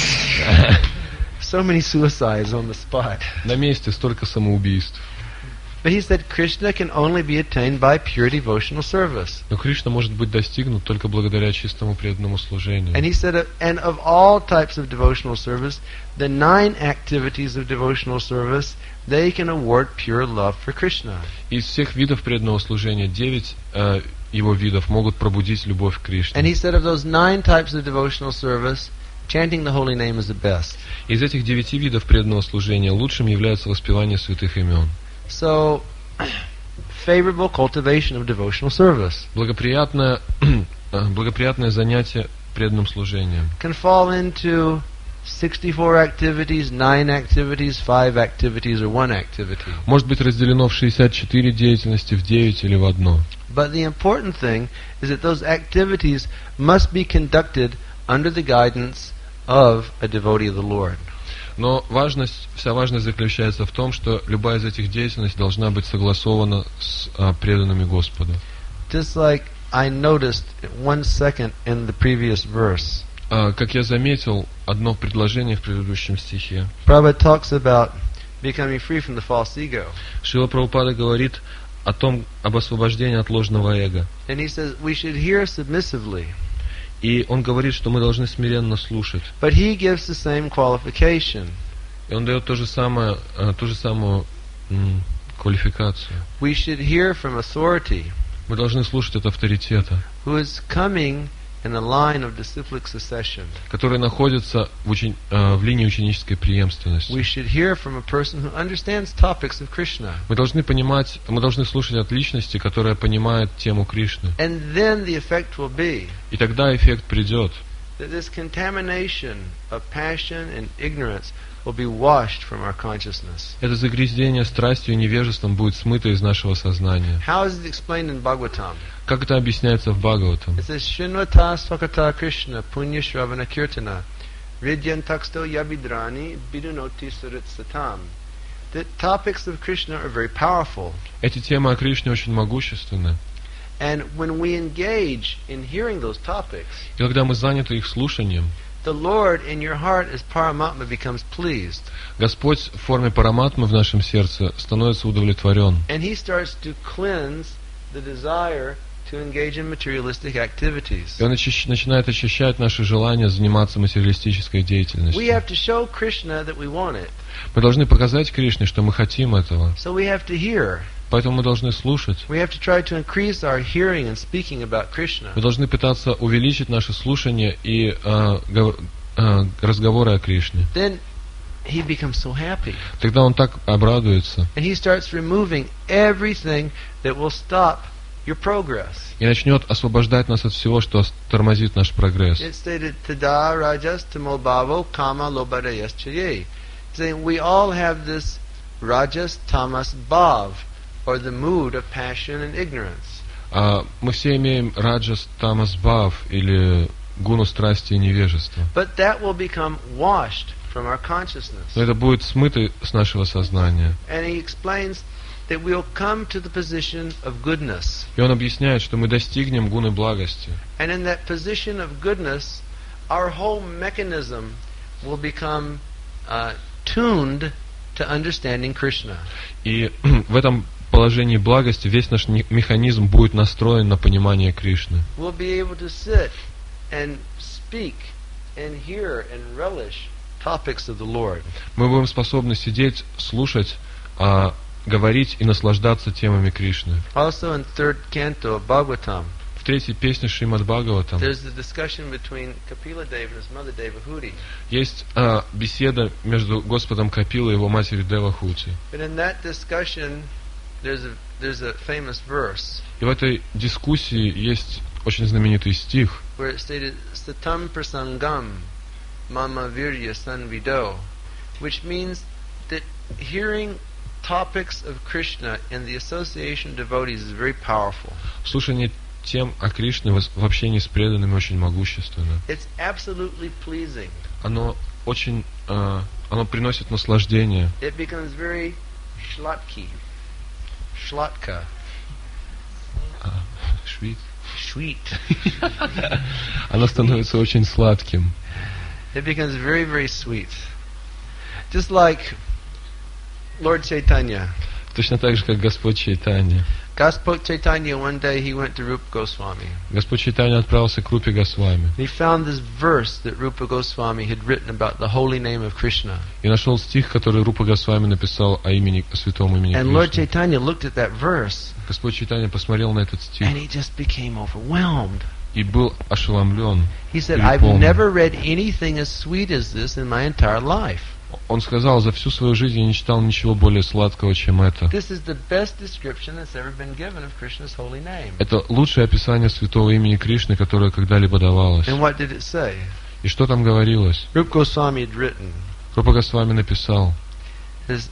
So many suicides on the spot. На месте столько самоубийств. But he said Krishna can only be attained by pure devotional service. Но Кришна может быть достигнут только благодаря чистому преданному служению. And he said, uh, and of all types of devotional service, the nine activities of devotional service, they can award pure love for Krishna. Из всех видов преданного служения девять э, его видов могут пробудить любовь к Кришне. And he said of those nine types of devotional service, chanting the holy name is the best. Из этих девяти видов преданного служения лучшим является воспевание святых имен. So, favorable cultivation of devotional service Благоприятное, э, благоприятное занятие преданным служением can fall into sixty-four activities, nine activities, five activities, or one activity. может быть разделено в шестьдесят четыре деятельности, в девять или в одно. But the important thing is that those activities must be conducted under the guidance of a devotee of the Lord. Но важность, вся важность заключается в том, что любая из этих деятельностей должна быть согласована с а, преданными Господу. Just like I noticed one second in the previous verse, А, как я заметил, одно предложение в предыдущем стихе. Prabhupada talks about becoming free from the false ego. Шрила Прабхупада говорит о том, об освобождении от ложного эго. And he says we should hear submissively. И он говорит, что мы должны смиренно слушать. But he gives the same qualification. И он дает то же самое, а, ту же самую м, квалификацию. We should hear from authority Мы должны слушать от авторитета, who is coming in a line of disciplic succession. который находится в, учени- а, в линии ученической преемственности. We should hear from a person who understands topics of Krishna. Мы должны понимать, мы должны слушать от личности, которая понимает тему Кришны. And then the effect will be И тогда эффект придет. that this contamination of passion and ignorance will be washed from our consciousness. Это загрязнение страстью и невежеством будет смыто из нашего сознания. How is it explained in Bhagavatam? Как это объясняется в Бхагаватам? It says, Shinvata Swakata Krishna Punya Shravana Kirtana Vidyan Taksto Yabidrani Bidunoti Surit Satam. The topics of Krishna are very powerful. Эти темы о Кришне очень могущественны. And when we engage in hearing those topics, И когда мы заняты их слушанием, the Lord in your heart as Paramatma becomes pleased. Господь в форме параматмы в нашем сердце становится удовлетворен. And He starts to cleanse the desire to engage in materialistic activities. И он очищ- начинает очищать наши желания заниматься материалистической We деятельностью. have to show Krishna that we want it. Мы должны показать Кришне, что мы хотим этого. So we have to hear. Поэтому мы должны слушать. We have to try to increase our hearing and speaking about Krishna. Мы должны пытаться увеличить наше слушание и э, гов- э, разговоры о Кришне. Then he becomes so happy. Тогда он так обрадуется And he starts removing everything that will stop your progress. и начнет освобождать нас от всего, что тормозит наш прогресс. It's stated, Tada rajas tamobhavo kama lobadayas chaye. Saying we all have this rajas tamas bhav, or the mood of passion and ignorance. А мы все имеем раджас, тамас, бхав, или гуну страсти и невежества. But that will become washed from our consciousness. Но это будет смыто с нашего сознания. And he explains that we'll come to the position of goodness. И он объясняет, что мы достигнем гуны благости. And in that position of goodness, our whole mechanism will become uh, tuned to understanding Krishna. И в этом положении благости весь наш не- механизм будет настроен на понимание Кришны. We'll be able to sit and speak and hear and relish topics of the Lord. Мы будем способны сидеть, слушать, а, говорить и наслаждаться темами Кришны. Also in third canto of Bhagavatam, В третьей песне Шримад Бхагаватам there's the discussion between Kapila Deva and his mother Devahuti. есть а, беседа между Господом Капилой и его матерью Девахути. But in that discussion, there's a there's a famous verse И в этой дискуссии есть очень знаменитый стих, where it stated Satam Prasangam Mama Virya Sanvido, which means that hearing topics of Krishna in the association of devotees is very powerful. слушание тем о Кришне в в общении с преданными очень могущественно. It's absolutely pleasing. Оно очень, а, оно приносит наслаждение. It becomes very shlatki, shlatka, А, швид. sweet. Оно становится очень сладким. It becomes very, very sweet. Just like Lord Chaitanya. Точно так же, как Господь Чайтанья. Gospod Chaitanya, one day he went to Rupa Goswami. Господь Чайтанья отправился к Рупе Госвами He found this verse that Rupa Goswami had written about the holy name of Krishna. и нашел стих, который Рупа Госвами написал о имени, о святом имени And Lord Кришны. Chaitanya looked at that verse Господь Чайтанья посмотрел на этот стих and he just became overwhelmed. и был ошеломлен. He said, Или I've полный. never read anything as sweet as this in my entire life. Он сказал, за всю свою жизнь я не читал ничего более сладкого, чем это. This is the best description that's ever been given of Krishna's holy name. Это лучшее описание святого имени Кришны, которое когда-либо давалось. And what did it say? И что там говорилось? Rupa Goswami had written, Рупа Госвами написал, is,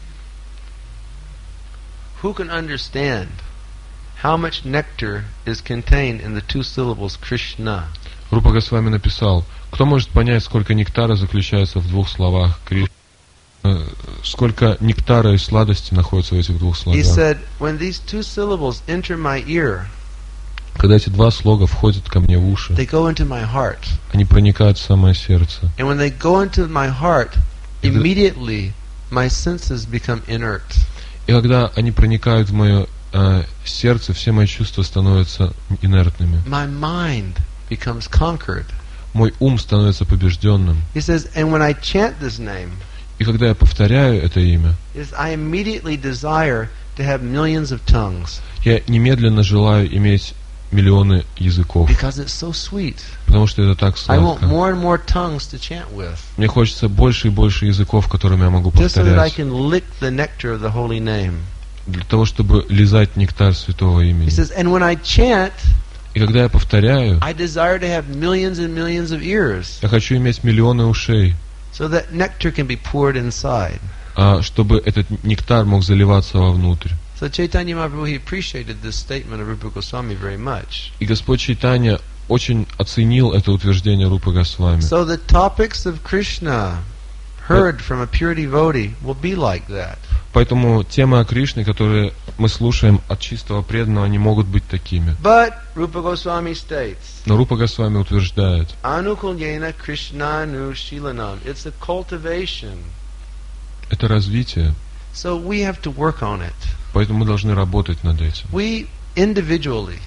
who can understand how much nectar is contained in the two syllables Krishna? Рупа Госвами написал, кто может понять, сколько нектара заключается в двух словах Кришны? Э, Сколько нектара и сладости находится в этих двух He словах? said, when these two syllables enter my ear, Когда эти два слога входят ко мне в уши, they go into my heart. они проникают в самое сердце. And when they go into my heart, If the- immediately my senses become inert. И когда они проникают в мое э, сердце, все мои чувства становятся инертными. My mind becomes conquered. Мой ум становится побежденным. He says, and when I chant this name, И когда я повторяю это имя, is I immediately desire to have millions of tongues я немедленно желаю иметь миллионы языков, because it's so sweet. потому что это так I want сладко. more and more tongues to chant with, Мне хочется больше и больше языков, которыми я могу just so that I повторять, can lick the nectar of the holy name. для того, чтобы лизать нектар святого He имени. says, and when I chant, И когда я повторяю, I desire to have millions and millions of ears, я хочу иметь миллионы ушей, so that nectar can be poured inside. а чтобы этот нектар мог заливаться вовнутрь. So Chaitanya Mahaprabhu, he appreciated this statement of Rupa Goswami very much. И Господь Чайтанья очень оценил это утверждение Рупы Госвами. So the topics of Krishna heard from a pure devotee will be like that. Поэтому темы о Кришне, которые мы слушаем от чистого преданного, они могут быть такими. But Rupa Goswami states, Но Рупа Госвами утверждает, Anukulyena Krishnanu Shilanam. It's a cultivation. это развитие, So we have to work on it. поэтому мы должны работать над этим. We individually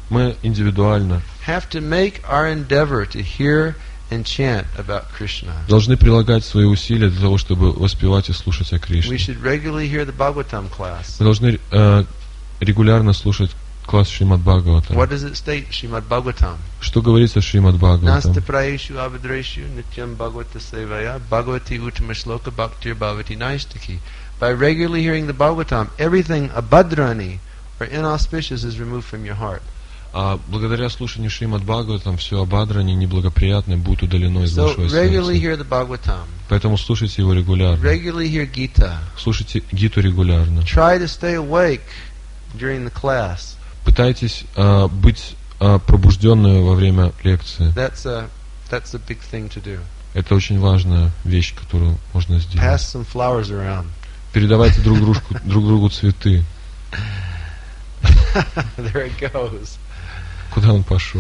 мы индивидуально have to make our endeavor to hear and chant about Krishna. должны прилагать свои усилия для того, чтобы воспевать и слушать о We Кришне. should regularly hear the Bhagavatam class. Мы должны э, регулярно слушать класс Шримад Бхагаватам. What does it state, Srimad Bhagavatam? Что говорится в Шримад Бхагаватам? Nasta prayeshu abhadreshu nityam bhagavata sevaya bhagavati uttama shloka bhaktir bhavati naistaki. By regularly hearing the Bhagavatam, everything abhadrani or inauspicious is removed from your heart. А благодаря слушанию Шримад Бхагаватам все обадрание неблагоприятное будет удалено из So вашего regularly сердца. hear the Bhagavatam. Поэтому слушайте его регулярно. Regularly hear Gita. Слушайте Гиту регулярно. Try to stay awake during the class. Пытайтесь а, быть а, пробужденными во время лекции. That's a that's a big thing to do. Это очень важная вещь, которую можно сделать. Pass some flowers around. Передавайте друг дружку, друг другу цветы. There it goes. Куда он пошел?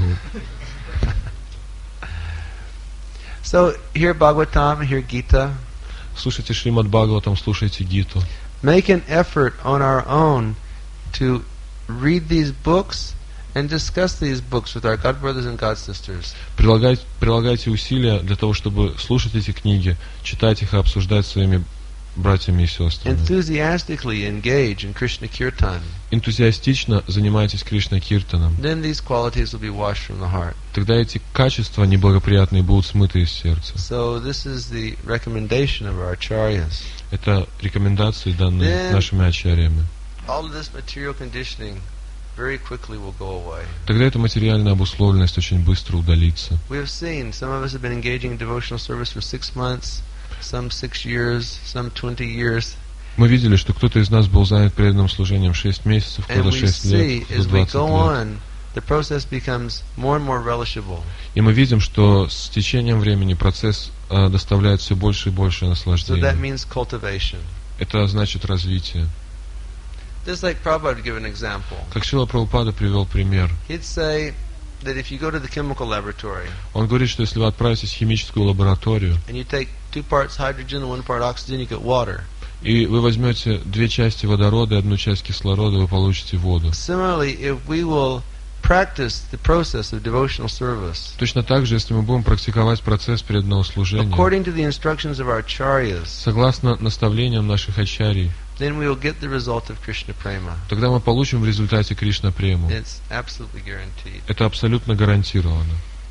So hear Bhagavatam, hear Gita. Слушайте Шримад Бхагаватам, слушайте Гиту. Make an effort on our own to read these books and discuss these books with our God brothers and God sisters. Прилагайте, прилагайте усилия для того, чтобы слушать эти книги, читать их и обсуждать с своими братьями и сестрами. Enthusiastically engage in Krishna Kirtan. Энтузиастично занимайтесь Кришна Киртаном. Then these qualities will be washed from the heart. Тогда эти качества неблагоприятные будут смыты из сердца. So this is the recommendation of our acharyas. Это рекомендации, данные Then- нашими ачарьями. All of this material conditioning very quickly will go away. Тогда эта материальная обусловленность очень быстро удалится. We have seen some of us have been engaging in devotional service for six months, some six years, some twenty years. Мы видели, что кто-то из нас был занят преданным служением шесть месяцев, And кто-то we шесть see лет, кто as we двадцать go лет. on, the process becomes more and more relishable. И мы видим, что с течением времени процесс э, доставляет все больше и больше So that наслаждения. means cultivation. Это значит развитие. Just like Prabhupada would give an example. Как Шрила Прабхупада привел пример. He'd say that if you go to the chemical laboratory Он говорит, что если вы отправитесь в химическую лабораторию, and you take two parts hydrogen and one part oxygen, you get water. и вы возьмете две части водорода и одну часть кислорода, вы получите воду. Similarly, if we will practice the process of devotional service Точно так же, если мы будем практиковать процесс преданного служения, according to the instructions of our acharyas, согласно наставлениям наших ачарий, then we will get the result of Krishna Prema. тогда мы получим в результате Кришна Прему. It's absolutely guaranteed. Это абсолютно гарантировано.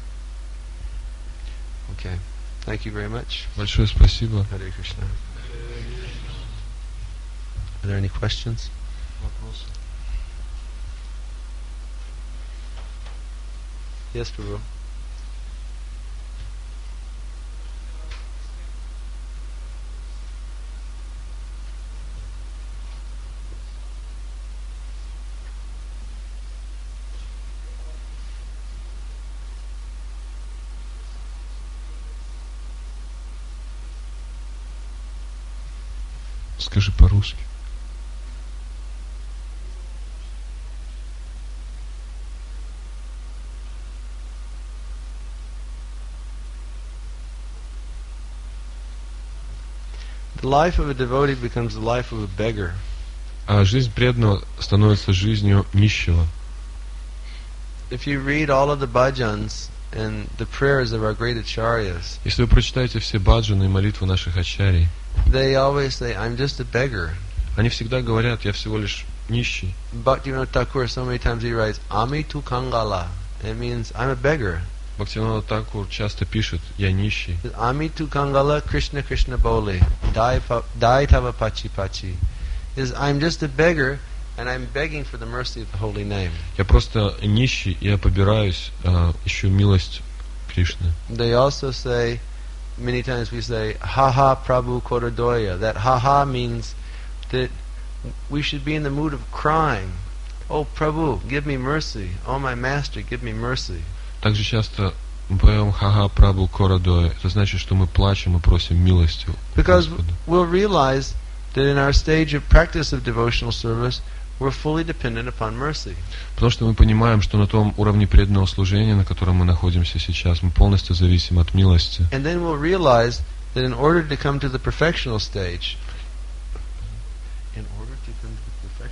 Okay. Thank you very much. Большое спасибо. Hare Krishna. Are there any questions? Yes, Prabhu. Скажи по-русски. The life of a devotee becomes the life of a beggar. А жизнь преданного становится жизнью нищего. If you read all of the bhajans and the prayers of our great acharyas, Если вы прочитаете все баджаны и молитвы наших ачарий, they always say, I'm just a beggar. они всегда говорят, я всего лишь нищий. Bhaktivinoda Thakur, so many times he writes, Ami tu kangala. It means, I'm a beggar. Бхактивинода Такур часто пишет, я нищий. Ami tu kangala Krishna Krishna bole. Dai pa- dai tava pachi pachi. Is I'm just a beggar and I'm begging for the mercy of the holy name. Я просто нищий, и я побираюсь, а, ищу милость Кришны. They also say, many times we say, ha ha Prabhu Kodadoya. That ha ha means that we should be in the mood of crying. Oh Prabhu, give me mercy. Oh my master, give me mercy. Также часто мы поем «Ха-ха, Прабху Корадоя». Это значит, что мы плачем и просим милости у Because Господа. we'll realize that in our stage of practice of devotional service, we're fully dependent upon mercy. Потому что мы понимаем, что на том уровне преданного служения, на котором мы находимся сейчас, мы полностью зависим от милости. And then we'll realize that in order to come to the perfectional stage, in order to come to the perfectional stage,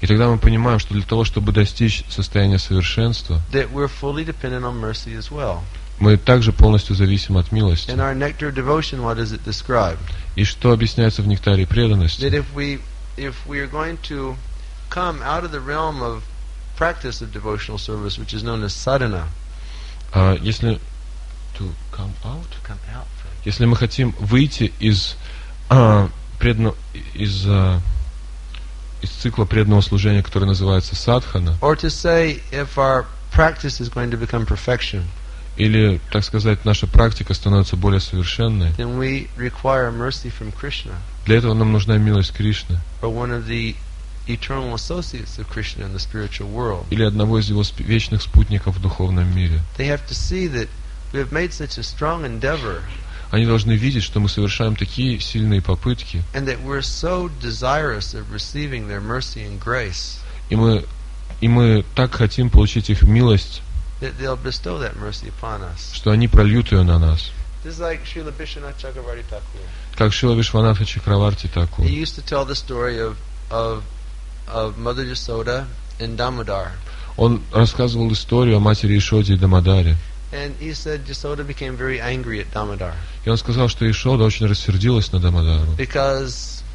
И тогда мы понимаем, что для того, чтобы достичь состояния совершенства, that we're fully dependent on mercy as well. мы также полностью зависим от милости. In our nectar of devotion, what does it describe? И что объясняется в нектаре That преданности? if we if we are going to come out of the realm of practice of devotional service, which is known as sadhana, А если to come out? come out from, Если мы хотим выйти из а, преданно- из а, из цикла преданного служения, который называется садхана, or to say if our practice is going to become perfection, или, так сказать, наша практика становится более совершенной, then we require mercy from Krishna, для этого нам нужна милость Кришны or one of the eternal associates of Krishna in the spiritual world. или одного из его сп- вечных спутников в духовном мире. They have to see that we have made such a strong endeavor, Они должны видеть, что мы совершаем такие сильные попытки, and that we're so desirous of receiving their mercy and grace, и мы, и мы так хотим получить их милость, that they'll bestow that mercy upon us. что они прольют ее на нас. This is like Srila Vishwanath Chakravarti Thakur. Как Шрила Вишванатха Чакраварти Такур. He used to tell the story of of of Mother Yasoda and Damodar, Он рассказывал историю о матери Ишоде и Дамодаре. and he said Yasoda became very angry at Damodar И он сказал, что Ишода очень рассердилась на Дамодару, because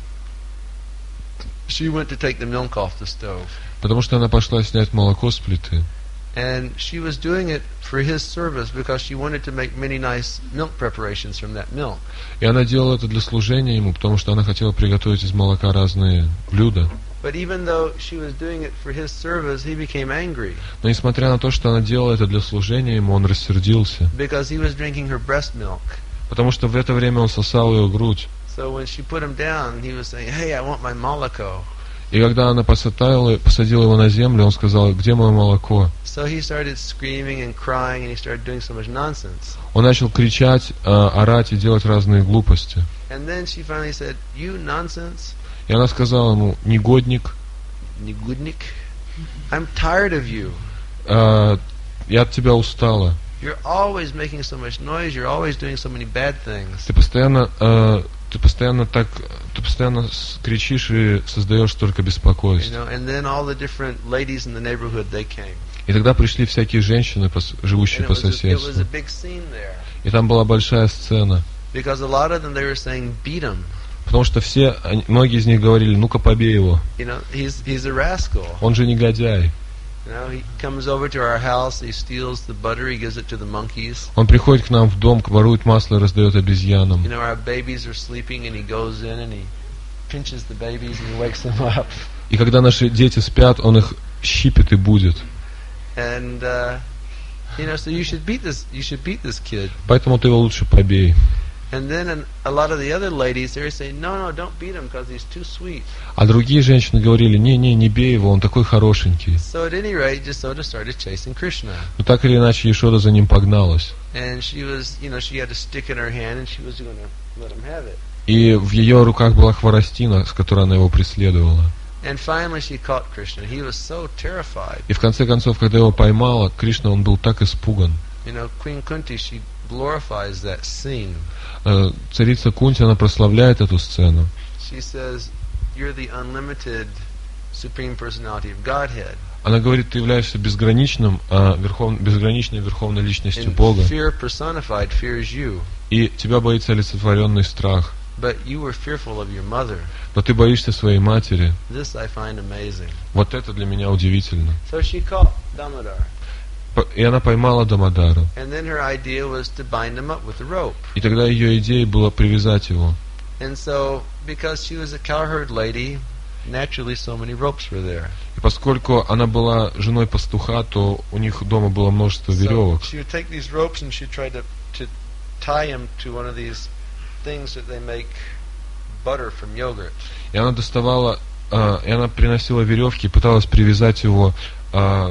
she went to take the milk off the stove, потому что она пошла снять молоко с плиты. and she was doing it for his service because she wanted to make many nice milk preparations from that milk. И она делала это для служения ему, потому что она хотела приготовить из молока разные блюда. But even though she was doing it for his service, he became angry Но несмотря на то, что она делала это для служения ему, он рассердился, because he was drinking her breast milk. потому что в это время он сосал ее грудь. So when she put him down, he was saying, "Hey, I want my malako." И когда она посадила, посадила его на землю, он сказал: где мое молоко? So he started screaming and crying, and he started doing so much nonsense. Он начал кричать, а, орать и делать разные глупости. And then she finally said, "You nonsense, И она сказала ему: негодник, nigudnik, I'm tired of you. а, я от тебя устала. You're always making so much noise. You're always doing so many bad things." Ты постоянно, а, ты постоянно так, ты постоянно с- кричишь и создаешь столько You беспокойств. know, and then all the different ladies in the neighborhood, they came. И тогда пришли всякие женщины, пос- живущие And it по was, a, it was a соседству. big scene there. И там была большая сцена. Because a lot of them, they were saying, "Beat him. Потому что все, они- многие из них говорили: ну-ка побей его, You know, he's he's a rascal. он же негодяй. You know, he comes over to our house, he steals the butter, he gives it to the monkeys. Он приходит к нам в дом, ворует масло и раздает обезьянам. You know, our babies are sleeping, and he goes in and he pinches the babies and he wakes them up. И когда наши дети спят, он их щипит и будет. And uh, you know, so you should beat this. You should beat this kid. Поэтому ты его лучше побей. And then an, a lot of the other ladies, they were saying, "No, no, don't beat him because he's too sweet." А другие женщины говорили: не-не, не бей его, он такой хорошенький. So at any rate, Yasoda started chasing Krishna, Но так или иначе Ешода за ним погналась. and she was, you know, she had a stick in her hand, and she was going to let him have it. И в ее руках была хворостина, с которой она его преследовала. And finally, she caught Krishna. He was so terrified. И в конце концов, когда его поймала, Кришна, он был так испуган. You know, Queen Kunti, she glorifies that scene. Э, Царица Кунти, она прославляет эту сцену. She says, "You're the unlimited Supreme Personality of Godhead. Она говорит: ты являешься безграничным, а, верхов... безграничной верховной личностью And Бога. fear personified fears you. И тебя боится олицетворенный страх. But you were fearful of your mother." Но ты боишься своей матери. This I find amazing. Вот это для меня удивительно. So she caught Damodar. П- И она поймала Дамодару. And then her idea was to bind him up with a rope. И тогда ее идеей было привязать его. And so, because she was a cowherd lady, naturally so many ropes were there. И поскольку она была женой пастуха, то у них дома было множество So веревок. she would take these ropes and she'd try to, to tie him to one of these things that they make butter from yogurt. И она доставала, а, и она приносила веревки и пыталась привязать его а,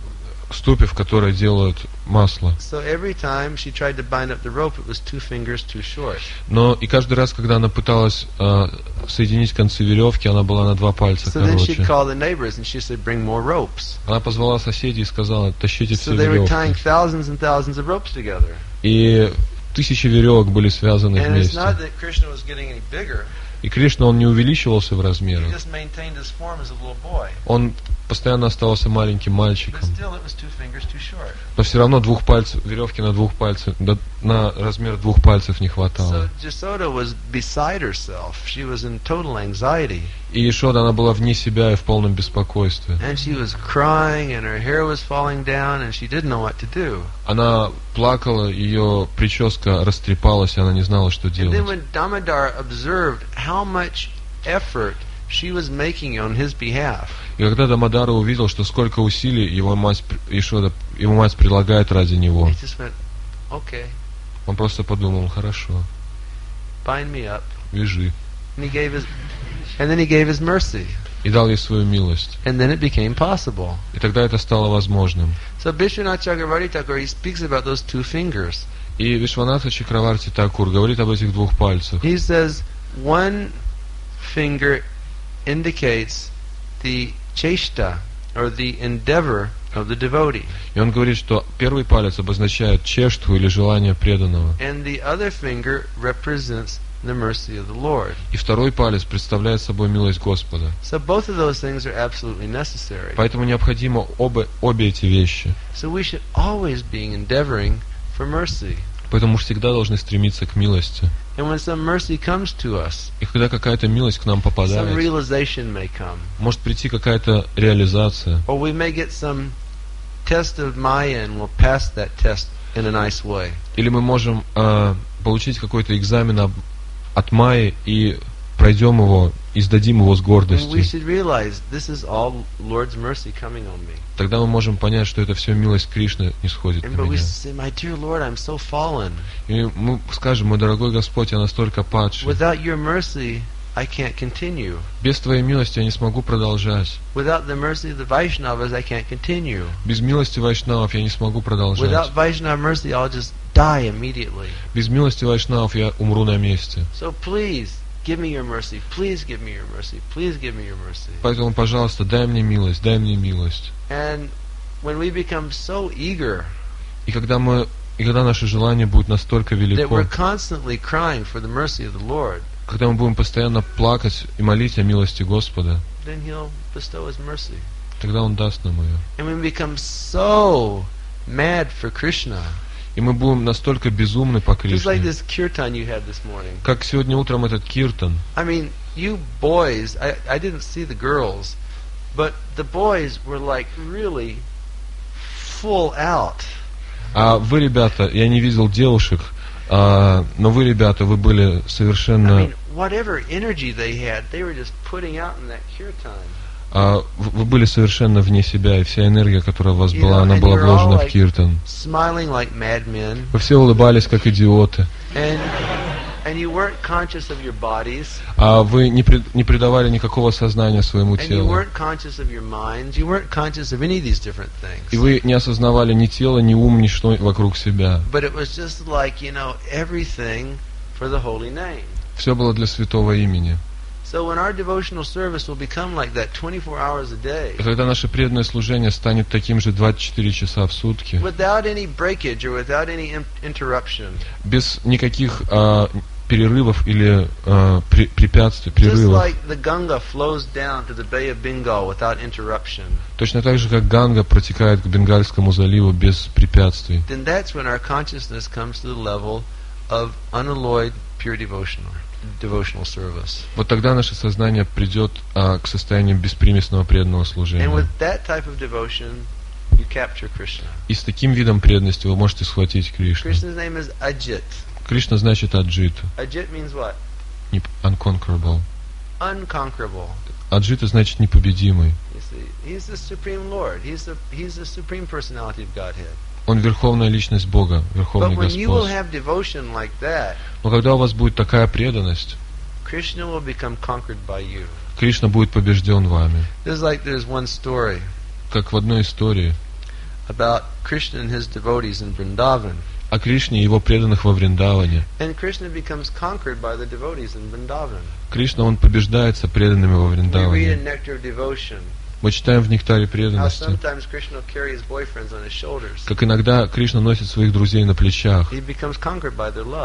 к ступе, в которой делают масло. So every time she tried to bind up the rope, it was two fingers too short. Но и каждый раз, когда она пыталась а, соединить концы веревки, она была на два пальца So then she'd короче. call the neighbors and she said, "Bring more ropes." Она позвала соседей и сказала: тащите все So they were tying веревки. thousands and thousands of ropes together. И тысячи веревок были связаны And it's вместе. not that Krishna was getting any bigger. И Кришна, он не увеличивался в He размерах. just maintained his form as a little boy. Он постоянно оставался маленьким But мальчиком. still, it was two fingers too short. Но все равно двух пальцев, веревки на двух пальцев, да, на размер двух пальцев не So хватало. Jasoda was beside herself. She was in total anxiety. И Ешода, она была вне себя и в полном беспокойстве. And she was crying, and her hair was falling down, and she didn't know what to do. Она плакала, ее прическа растрепалась, и она не знала, что And then делать. when Damodar observed how much effort she was making on his behalf, И когда Дамодара увидел, что сколько усилий его мать, Ешода, его мать прилагает ради него, he just went, okay, он просто подумал: хорошо, bind me up. вяжи. And he gave his, and then he gave his mercy. И дал ей свою милость. And then it became possible. И тогда это стало возможным. So Vishwanath Chakravarti Thakur, he speaks about those two fingers. И Вишванатха Чакраварти Такур говорит об этих двух пальцах. He says one finger indicates the cheshta, or the endeavor of the devotee, И он говорит, что первый палец обозначает чешту или желание преданного. and the other finger represents the mercy of the Lord. И второй палец представляет собой милость Господа. So both of those things are absolutely necessary. Поэтому необходимо оба, обе эти вещи. So we should always be endeavoring for mercy. Поэтому мы всегда должны стремиться к милости. And when some mercy comes to us, И когда какая-то милость к нам some попадает, realization may come, может прийти какая-то реализация, or we may get some test of Maya and we'll pass that test in a nice way. или мы можем э, получить какой-то экзамен об- от Майи и пройдем его и сдадим его с And we гордостью. should realize this is all Lord's mercy coming on me. Тогда мы можем понять, что это все милость Кришны нисходит And на but we меня. say, my dear Lord, I'm so fallen. И мы скажем: мой дорогой Господь, я настолько падший. Without your mercy, I can't continue. Без Твоей милости я не смогу продолжать. Without the mercy of the Vaishnavas, I can't continue. Без милости вайшнавов я не смогу продолжать. Without Vaishnava mercy, I'll just die immediately. Без милости вайшнавов я умру на месте. So please, give me your mercy. Please give me your mercy. Please give me your mercy. Поэтому, пожалуйста, дай мне милость, дай мне милость. And when we become so eager И когда мы, и когда наше желание будет настолько that велико, we're constantly crying for the mercy of the Lord, когда мы будем постоянно плакать и молить о милости Господа, then He'll bestow His mercy. тогда Он даст нам ее. And we become so mad for Krishna, И мы будем настолько безумны по just like Кришне. this kirtan you had this morning. Как сегодня утром этот киртан. I mean, you boys, I, I didn't see the girls, but the boys were like really full out. А вы, ребята, я не видел девушек, а, но вы, ребята, вы были I совершенно... mean, whatever energy they had, they were just putting out in that kirtan. а, вы вы были совершенно вне себя, и вся энергия, которая у вас You была, know, она and была you're all вложена в like киртан. smiling like madmen, Вы все улыбались, как идиоты. and and you weren't conscious of your bodies, А вы не, пред- не придавали никакого сознания своему and you телу. weren't conscious of your minds, you weren't conscious of any of these different И things. вы не осознавали ни тело, ни ум, ни что вокруг себя. But it was just like, you know, everything for the holy name. Все было для святого имени. So when our devotional service will become like that twenty-four hours a day, И когда наше преданное служение станет таким же двадцать четыре часа в сутки, without any breakage or without any in- interruption, без никаких а, перерывов или а, при- препятствий, just перерывов, like the Ganga flows down to the Bay of Bengal without interruption, точно так же, как Ганга протекает к Бенгальскому заливу без препятствий, then that's when our consciousness comes to the level of unalloyed pure devotional devotional service. вот тогда наше сознание придет а, к состоянию беспримесного преданного And служения. with that type of devotion, you capture Krishna. И с таким видом преданности вы можете схватить Кришну. Krishna's name is Ajit. Кришна значит Аджита, Ajit means what? не- unconquerable. Unconquerable. Аджита значит непобедимый. You see, he's the supreme Lord. He's the he's the supreme personality of Godhead. Он верховная личность Бога, верховный But when you will Господь. have devotion like that, Но когда у вас будет такая преданность, Krishna will become conquered by you. Кришна будет побежден вами. Just like there's one story Как в одной истории about Krishna and his devotees in Vrindavan. о Кришне и его преданных во Вриндаване. And Krishna becomes conquered by the devotees in Vrindavan. Кришна, он побеждается преданными во We read in Вриндаване. Nectar of Devotion Мы читаем в Нектаре how преданности, sometimes Krishna will carry his boyfriends on his shoulders. как иногда Кришна носит своих друзей на плечах, He becomes conquered by their love.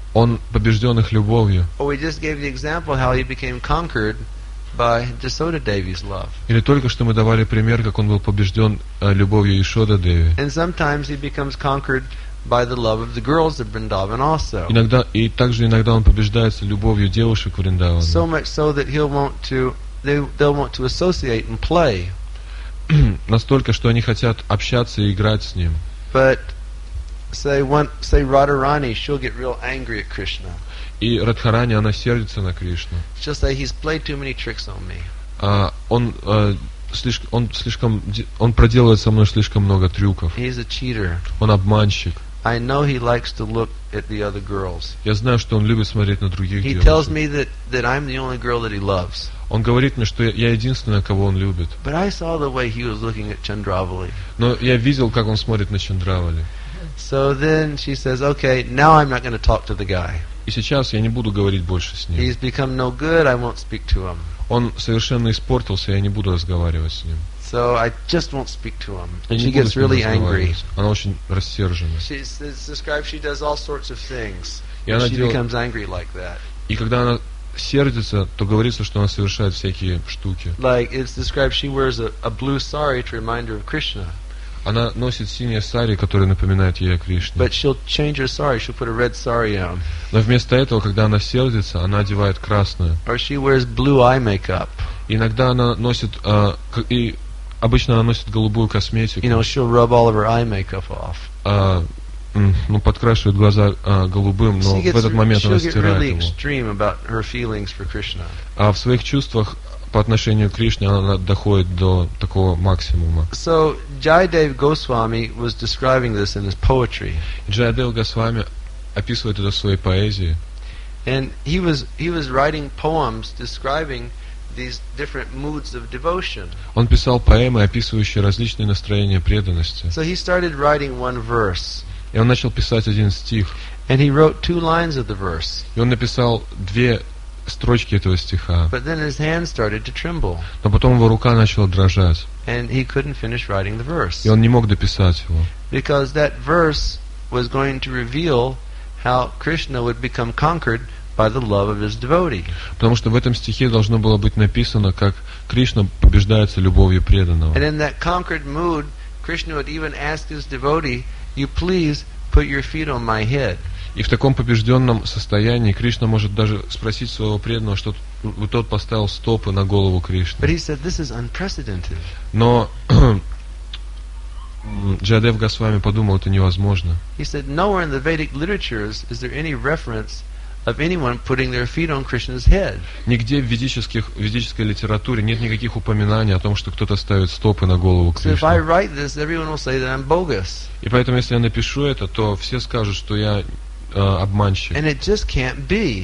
он побежден их любовью. Or we just gave the example how he became conquered by Jasoda Devi's love. Или только что мы давали пример, как он был побежден э, любовью Ешода Деви. And sometimes he becomes conquered by the love of the girls of Vrindavan also. Иногда, и также иногда он побеждается любовью девушек Вриндавана. So much so that he'll want to, they, they'll want to associate and play. Настолько, что они хотят общаться и играть с ним. But say one, say Radharani, she'll get real angry at Krishna. И Радхарани, она сердится на Кришну. She'll say, he's played too many tricks on me. А, он, а, слишком, он слишком, он проделывает со мной слишком много трюков. He's a cheater. Он обманщик. I know he likes to look at the other girls. Я знаю, что он любит смотреть на других He девушек. tells me that, that I'm the only girl that he loves. Он говорит мне, что я, я единственная, кого он любит. But I saw the way he was looking at Chandravali. Но я видел, как он смотрит на Чандравали. So then she says, okay, now I'm not going to talk to the guy. И сейчас я не буду говорить больше с ним. He's become no good, I won't speak to him. Он совершенно испортился, я не буду разговаривать с ним. So I just won't speak to him. Я And не she буду gets с ним really angry. разговаривать. Она очень рассержена. She's it's described she does all sorts of things. И она She делает- becomes angry like that. И когда она сердится, то говорится, что она совершает всякие штуки. Like it's described she wears a, a blue sari to remind her of Krishna. Она носит синее сари, которое напоминает ей о Кришне. But she'll change her sari, she'll put a red sari on. Но вместо этого, когда она сердится, она одевает красное. Or she wears blue eye makeup. Иногда она носит, а, к- и обычно она носит голубую косметику, You know, she'll rub all of her eye makeup off. а, м, ну, подкрашивает глаза а, голубым, но She gets, в этот момент she'll она get стирает really его. extreme about her feelings for Krishna. А в своих чувствах по отношению к Кришне она доходит до такого максимума. So Jayadev Goswami was describing this in his poetry. Джаядев Госвами описывает это в своей поэзии. And he was he was writing poems describing these different moods of devotion. Он писал поэмы, описывающие различные настроения преданности. So he started writing one verse. И он начал писать один стих. And he wrote two lines of the verse. И он написал две строчки этого стиха. But then his hand started to tremble. Но потом его рука начала дрожать. And he couldn't finish writing the verse. И он не мог дописать его. Because that verse was going to reveal how Krishna would become conquered by the love of his devotee. Потому что в этом стихе должно было быть написано, как Кришна побеждается любовью преданного. And in that conquered mood, Krishna would even ask his devotee, you please put your feet on my head. И в таком побежденном состоянии Кришна может даже спросить своего преданного, что тот поставил стопы на голову But Кришны. he said, this is unprecedented. Но Джаядев Госвами подумал, это невозможно. He said, nowhere in the Vedic literatures is there any reference of anyone putting their feet on Krishna's head. Нигде в ведических, в ведической литературе нет никаких упоминаний о том, что кто-то ставит стопы на голову So if I Кришны. write this, everyone will say that I'm bogus. И поэтому, если я напишу это, то все скажут, что я э, обманщик. And it just can't be.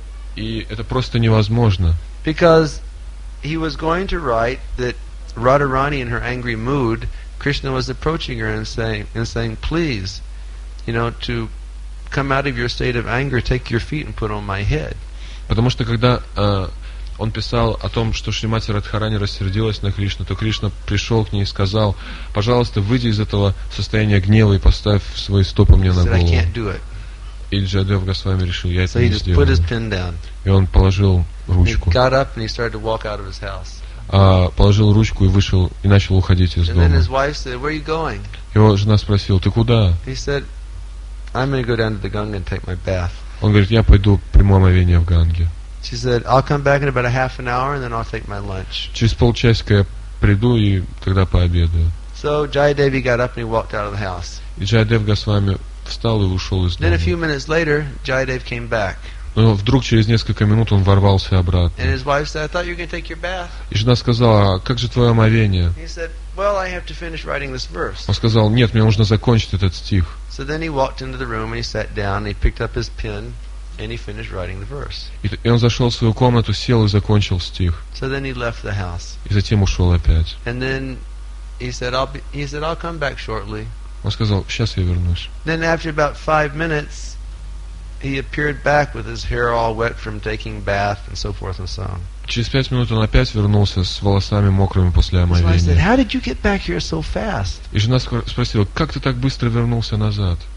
И это просто невозможно. Because he was going to write that Radharani in her angry mood, Krishna was approaching her and saying, and saying, please, you know, to come out of your state of anger, take your feet and put on my head. Потому что когда э, он писал о том, что Шримати Радхарани рассердилась на Кришну, то Кришна пришел к ней и сказал, пожалуйста, выйди из этого состояния гнева и поставь свои стопы мне He на said, I голову. can't do it. И Джаядев Госвами решил, я So это he не just put his сделаю. pen down. И он положил He ручку. got up and he started to walk out of his house. А, положил ручку и вышел, и начал уходить из And then дома. his wife said, where are you going? Его жена спросила, ты куда? He said, I'm going to go down to the Ganga and take my bath. Он говорит, я пойду приму омовение в Ганге. She said, I'll come back in about a half an hour and then I'll take my lunch. Через полчасика я приду и тогда пообедаю. So Jayadevi got up and he walked out of the house. И Джаядев Госвами встал и ушел из Then дома. a few minutes later, Jayadev came back. Но вдруг через несколько минут он ворвался обратно. And his wife said, I thought you were going to take your bath. И жена сказала, а как же твое омовение? He said, well, I have to finish writing this verse. Он сказал, нет, мне нужно закончить этот стих. So then he walked into the room and he sat down and he picked up his pen and he finished writing the verse. И, и он зашел в свою комнату, сел и закончил стих. So then he left the house. И затем ушел опять. And then he said, I'll be, he said, I'll come back shortly. Он сказал, сейчас я вернусь. Then after about five minutes, he appeared back with his hair all wet from taking bath and so forth and so on. Через пять минут он опять вернулся с волосами мокрыми после So I said, омовения. how did you get back here so fast? И жена скор- спросила, как ты так быстро вернулся назад?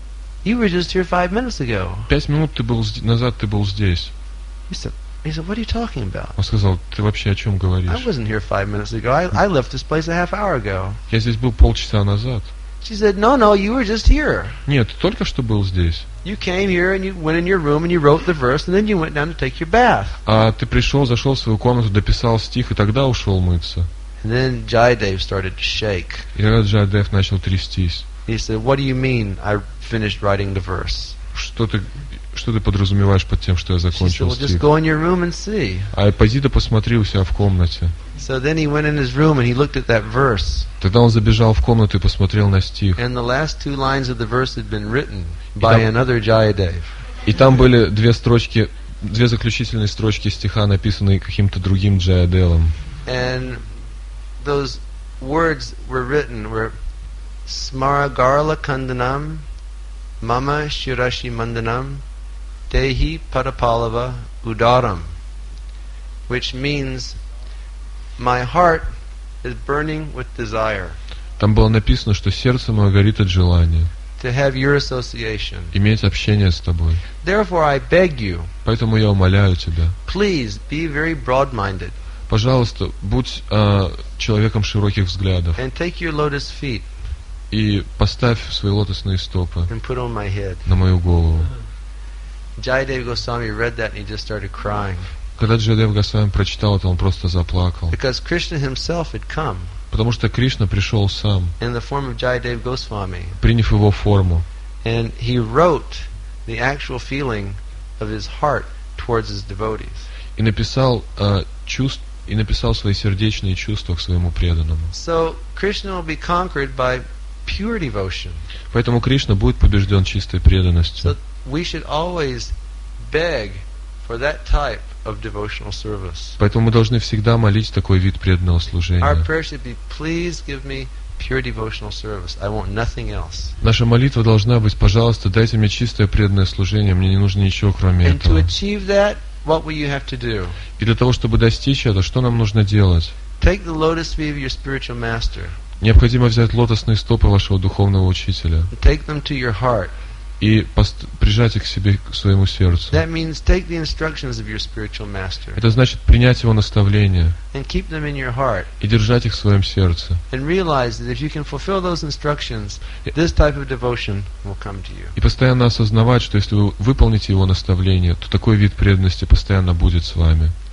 You were just here five minutes ago. Пять минут ты был зд- назад ты был здесь. He said, he said, what are you talking about? Он сказал, ты вообще о чем I говоришь? wasn't here five minutes ago. I, I left this place a half hour ago. Я здесь был полчаса назад. She said, no, no, you were just here. Нет, ты только что был здесь. You came here and you went in your room and you wrote the verse and then you went down to take your bath. А ты пришел, зашел в свою комнату, дописал стих и тогда ушел мыться. And then Jayadev started to shake. И Раджадев начал трястись. He said, what do you mean I finished writing the verse? Что ты, что ты подразумеваешь под тем, что я She said, закончил well, just стих? go in your room and see. А пойди да посмотри у себя в комнате. So then he went in his room and he looked at that verse. Тогда он забежал в комнату и посмотрел на стих. And the last two lines of the verse had been written by там- another Jayadev. И там были две строчки, две заключительные строчки стиха, написанные каким-то другим Джаяделом. And those words were written were Smaragarla Kandanam Mama Shirashi Mandanam Dehi Padapalava Udaram, which means my heart is burning with desire Там было написано, что сердце мое горит от желания to have your association. иметь общение с тобой. Therefore I beg you, Поэтому я умоляю тебя, please be very broad-minded пожалуйста, будь э, человеком широких взглядов and take your lotus feet и поставь свои лотосные стопы and put on my head. на мою голову. Jayadev Goswami read that and he just started crying Когда Джайадев Госвами прочитал это, он просто заплакал. because Krishna himself had come Потому что Кришна пришел сам, in the form of Jayadev Goswami, приняв его форму. and he wrote the actual feeling of his heart towards his devotees. И написал, э, чувств, и написал свои сердечные чувства к своему преданному. So Krishna will be conquered by pure devotion. Поэтому Кришна будет побежден чистой преданностью. So we should always beg for that type of devotional service. Поэтому мы должны всегда молить такой вид преданного Our служения. prayer should be, please give me pure devotional service. I want nothing else. Наша молитва должна быть, пожалуйста, дайте мне чистое преданное служение, мне не нужно ничего кроме And to этого. achieve that, what will you have to do? И для того, чтобы достичь это, что нам нужно делать? Take the lotus feet of your spiritual master Необходимо взять лотосные стопы вашего духовного учителя and take them to your heart. и пост- прижать их к себе, к своему сердцу. That means take the instructions of your spiritual master Это значит принять его наставления and keep them in your heart и держать их в своем сердце. and realize that if you can fulfill those instructions, this type of devotion will come to you. И постоянно осознавать, что если вы выполните его наставления, то такой вид преданности постоянно будет с вами.